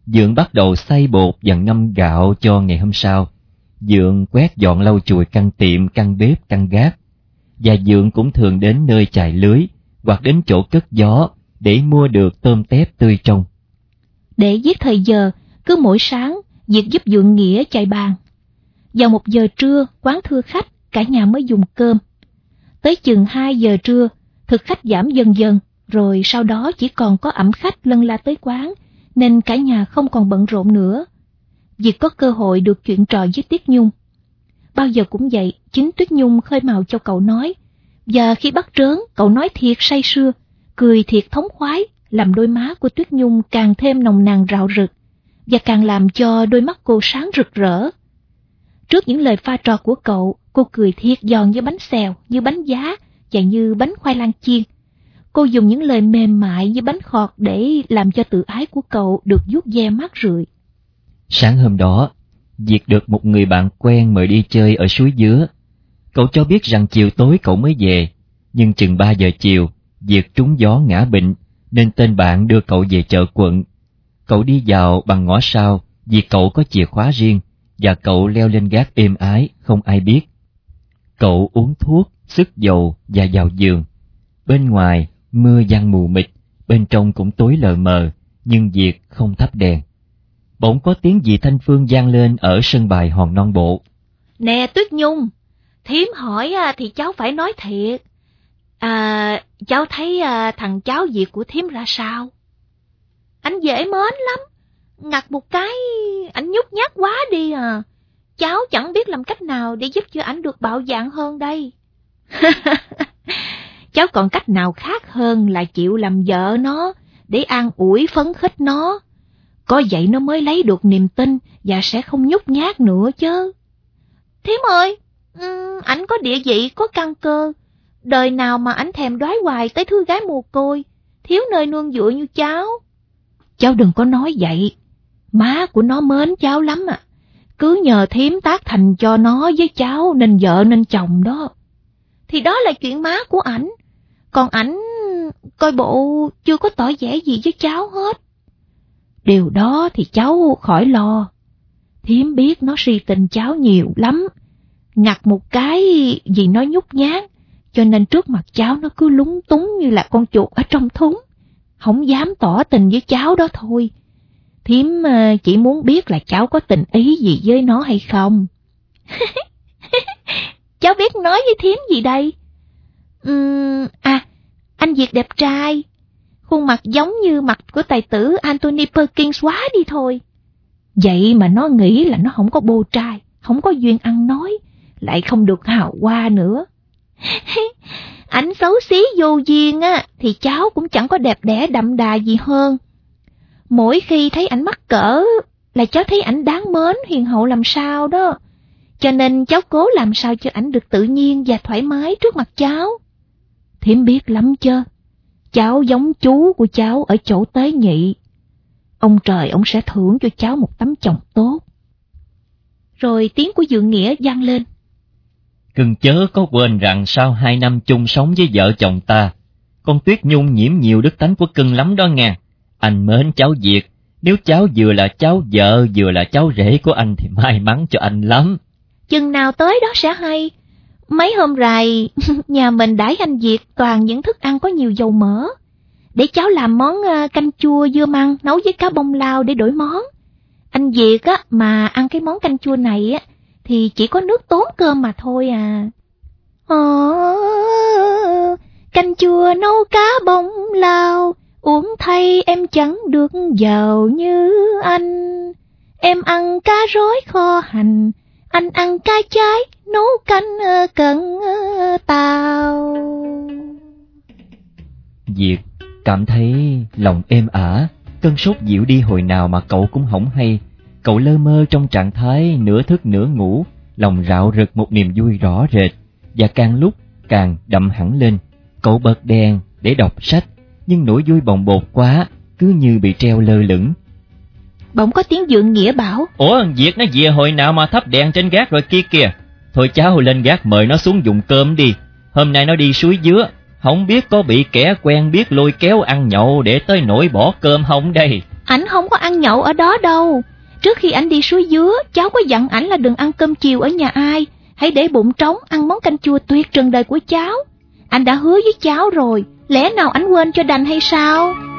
Dượng bắt đầu xay bột và ngâm gạo cho ngày hôm sau. Dượng quét dọn lau chùi căn tiệm, căn bếp, căn gác. Và Dượng cũng thường đến nơi chài lưới hoặc đến chỗ cất gió để mua được tôm tép tươi trong. Để giết thời giờ, cứ mỗi sáng Diệt giúp Dượng Nghĩa chài bàn. Vào một giờ trưa, quán thưa khách, cả nhà mới dùng cơm. Tới chừng hai giờ trưa, thực khách giảm dần dần, rồi sau đó chỉ còn có ẵm khách lân la tới quán, nên cả nhà không còn bận rộn nữa. Diệt có cơ hội được chuyện trò với Tuyết Nhung. Bao giờ cũng vậy, chính Tuyết Nhung khơi mào cho cậu nói, và khi bắt trớn, cậu nói thiệt say sưa, cười thiệt thống khoái, làm đôi má của Tuyết Nhung càng thêm nồng nàn rạo rực, và càng làm cho đôi mắt cô sáng rực rỡ. Trước những lời pha trò của cậu, cô cười thiệt giòn như bánh xèo, như bánh giá và như bánh khoai lang chiên. Cô dùng những lời mềm mại như bánh khọt để làm cho tự ái của cậu được vuốt ve mát rượi. Sáng hôm đó, Diệt được một người bạn quen mời đi chơi ở suối Dứa. Cậu cho biết rằng chiều tối cậu mới về, nhưng chừng ba giờ chiều, Diệt trúng gió ngã bệnh, nên tên bạn đưa cậu về chợ quận. Cậu đi vào bằng ngõ sau vì cậu có chìa khóa riêng, và cậu leo lên gác êm ái, không ai biết. Cậu uống thuốc, sức dầu và vào giường. Bên ngoài, mưa giăng mù mịt, bên trong cũng tối lờ mờ, nhưng Diệt không thắp đèn. Bỗng có tiếng dì Thanh Phương vang lên ở sân bài Hòn Non Bộ. Nè Tuyết Nhung, thím hỏi thì cháu phải nói thiệt. À, cháu thấy thằng cháu Diệt của thím ra sao? Anh dễ mến lắm, ngặt một cái, anh nhút nhát quá đi à. Cháu chẳng biết làm cách nào để giúp cho anh được bạo dạn hơn đây. Cháu còn cách nào khác hơn là chịu làm vợ nó, để an ủi phấn khích nó. Có vậy nó mới lấy được niềm tin và sẽ không nhút nhát nữa chứ. Thím ơi, um, ảnh có địa vị, có căn cơ. Đời nào mà ảnh thèm đoái hoài tới thứ gái mồ côi, thiếu nơi nương dựa như cháu. Cháu đừng có nói vậy. Má của nó mến cháu lắm à. Cứ nhờ thím tác thành cho nó với cháu nên vợ nên chồng đó. Thì đó là chuyện má của ảnh. Còn ảnh coi bộ chưa có tỏ vẻ gì với cháu hết. Điều đó thì cháu khỏi lo. Thím biết nó si tình cháu nhiều lắm. Ngặt một cái vì nó nhút nhát, cho nên trước mặt cháu nó cứ lúng túng như là con chuột ở trong thúng, không dám tỏ tình với cháu đó thôi. Thím chỉ muốn biết là cháu có tình ý gì với nó hay không. Cháu biết nói với thím gì đây? Uhm, à, anh Việt đẹp trai, khuôn mặt giống như mặt của tài tử Anthony Perkins quá đi thôi. Vậy mà nó nghĩ là nó không có bô trai, không có duyên ăn nói, lại không được hào hoa nữa. Ảnh xấu xí vô duyên á, thì cháu cũng chẳng có đẹp đẽ đậm đà gì hơn. Mỗi khi thấy ảnh mắc cỡ là cháu thấy ảnh đáng mến, hiền hậu làm sao đó. Cho nên cháu cố làm sao cho ảnh được tự nhiên và thoải mái trước mặt cháu. Thím biết lắm chứ, cháu giống chú của cháu ở chỗ tế nhị. Ông trời ông sẽ thưởng cho cháu một tấm chồng tốt. Rồi tiếng của Dượng Nghĩa vang lên. Cưng chớ có quên rằng sau hai năm chung sống với vợ chồng ta, con Tuyết Nhung nhiễm nhiều đức tánh của cưng lắm đó nghe. Anh mến cháu Việt, nếu cháu vừa là cháu vợ vừa là cháu rể của anh thì may mắn cho anh lắm. Chừng nào tới đó sẽ hay. Mấy hôm rày nhà mình đãi anh Việt toàn những thức ăn có nhiều dầu mỡ. Để cháu làm món canh chua dưa măng nấu với cá bông lao để đổi món. Anh Việt á mà ăn cái món canh chua này á thì chỉ có nước tốn cơm mà thôi à. Ồ, canh chua nấu cá bông lao, uống thay em chẳng được giàu như anh. Em ăn cá rối kho hành, anh ăn cá trái nấu canh cận tàu. Việt cảm thấy lòng êm ả, cơn sốt dịu đi hồi nào mà cậu cũng hổng hay. Cậu lơ mơ trong trạng thái nửa thức nửa ngủ, lòng rạo rực một niềm vui rõ rệt, và càng lúc càng đậm hẳn lên. Cậu bật đèn để đọc sách, nhưng nỗi vui bồng bột quá, cứ như bị treo lơ lửng. Bỗng có tiếng Dượng Nghĩa bảo: Ủa, thằng Việt nó về hồi nào mà thắp đèn trên gác rồi kia kìa. Thôi cháu lên gác mời nó xuống dùng cơm đi. Hôm nay nó đi suối Dứa, không biết có bị kẻ quen biết lôi kéo ăn nhậu để tới nỗi bỏ cơm không đây. Ảnh không có ăn nhậu ở đó đâu. Trước khi ảnh đi suối Dứa, cháu có dặn ảnh là đừng ăn cơm chiều ở nhà ai, hãy để bụng trống ăn món canh chua tuyệt trần đời của cháu. Anh đã hứa với cháu rồi, lẽ nào ảnh quên cho đành hay sao?